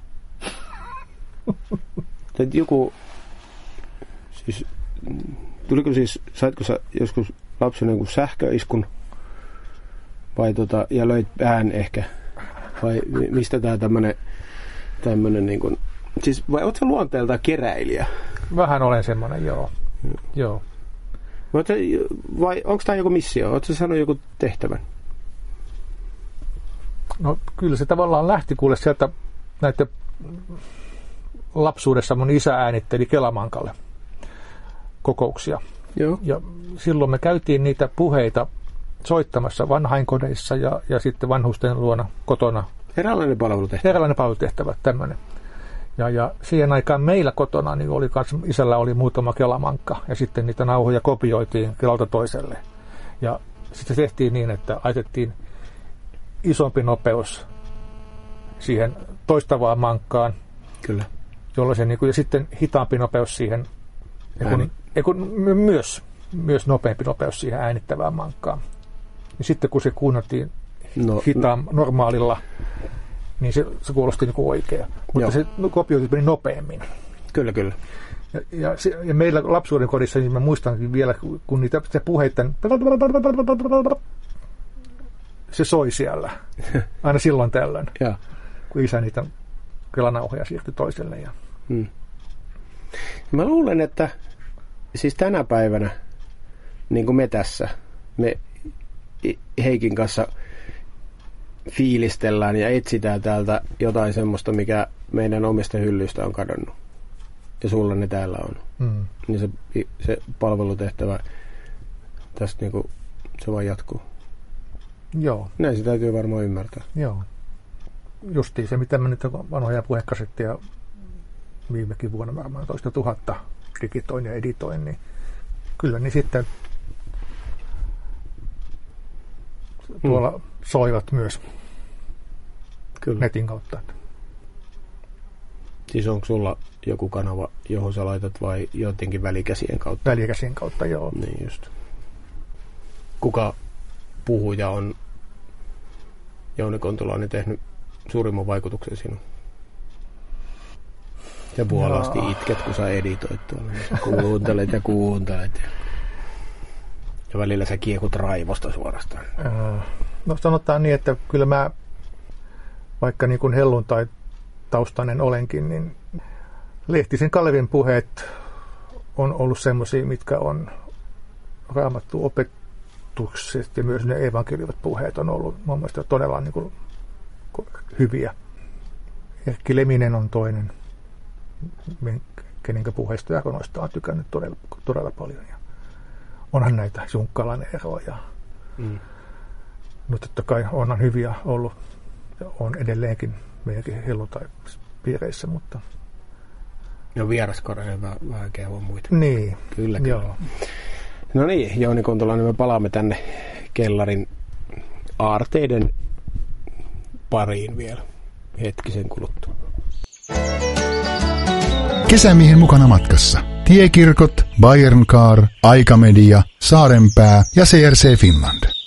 Speaker 2: Tai joku, siis, tuliko siis, saitko sä joskus lapsena jonkun sähköiskun? Vai tota, ja löit pään ehkä? Vai mistä tää tämmönen, tämmönen niin kuin, siis vai oot sä luonteeltaan keräilijä?
Speaker 3: Vähän olen semmoinen, joo.
Speaker 2: Hmm.
Speaker 3: joo.
Speaker 2: Vai, vai onko tää joku missio? Ootko sä sanonut joku tehtävän?
Speaker 3: No kyllä se tavallaan lähti kuule sieltä näiden lapsuudessa mun isä äänitteli Kelamankalle kokouksia.
Speaker 2: Joo.
Speaker 3: Ja silloin me käytiin niitä puheita soittamassa vanhainkodeissa ja, ja sitten vanhusten luona kotona.
Speaker 2: Eräänlainen palvelutehtävä.
Speaker 3: Eräänlainen palvelutehtävä, tämmöinen. Ja, ja siihen aikaan meillä kotona niin oli kans, isällä oli muutama kelamankka ja sitten niitä nauhoja kopioitiin kelalta toiselle. Ja sitten tehtiin niin, että aitettiin isompi nopeus siihen toistavaan mankkaan.
Speaker 2: Kyllä.
Speaker 3: Jolloin se, niin kuin, ja sitten hitaampi nopeus siihen, kun, kun, myös, myös nopeampi nopeus siihen äänittävään mankkaan. Ja sitten kun se kuunneltiin no, hitaan no. normaalilla, niin se, se kuulosti niin kuin oikea. Mutta joo. Se kopioitiin meni nopeammin.
Speaker 2: Kyllä, kyllä.
Speaker 3: Ja, ja, ja meillä lapsuuden kodissa, niin mä muistankin vielä, kun niitä se puheitten se soi siellä. Aina silloin tällöin.
Speaker 2: Ja.
Speaker 3: Kun isä niitä kelanauhoja siirtyi toiselle. Ja.
Speaker 2: Hmm. Mä luulen, että siis tänä päivänä, niin kuin me tässä, me Heikin kanssa fiilistellään ja etsitään täältä jotain semmoista, mikä meidän omista hyllyistä on kadonnut. Ja sulla ne täällä on. Hmm. Niin se, se palvelutehtävä tästä niin kuin, se vaan jatkuu.
Speaker 3: Joo.
Speaker 2: Näin se täytyy varmaan ymmärtää.
Speaker 3: Joo. Justiin se, mitä mä nyt vanhoja puhekasetteja viimekin vuonna varmaan toista tuhatta digitoin ja editoin, niin kyllä niin sitten tuolla mm. soivat myös kyllä. netin kautta.
Speaker 2: Siis onko sulla joku kanava, johon sä laitat vai jotenkin välikäsien kautta?
Speaker 3: Välikäsien kautta, joo.
Speaker 2: Niin just. Kuka puhuja on Jouni Kontulainen tehnyt suurimman vaikutuksen sinuun? Ja puolasti no. itket, kun sä editoit tuolla. Kuuntelet ja kuuntelet. Ja, ja välillä sä kiekut raivosta suorastaan.
Speaker 3: No sanotaan niin, että kyllä mä, vaikka niin kuin helluntai-taustainen olenkin, niin Lehtisen Kalevin puheet on ollut semmoisia, mitkä on raamattu opetukset ja myös ne evankeliumat puheet on ollut mun mielestä todella niin kuin hyviä. Erkki Leminen on toinen, kenenkä puheista ja runoista on tykännyt todella, todella paljon. Ja onhan näitä Junkkalainen eroja. Mm. Mutta totta kai onhan hyviä ollut ja on edelleenkin meidänkin helluntai-piireissä, mutta
Speaker 2: no Vieraskoreen vähän kehua muita.
Speaker 3: Niin.
Speaker 2: Kyllä, kyllä. Joo. No niin, Jouni Kontulainen, me palaamme tänne kellarin aarteiden pariin vielä hetkisen kuluttua.
Speaker 7: Kesämiehen mukana matkassa. Tiekirkot, Bayern Car, Aikamedia, Saarenpää ja C R C Finland.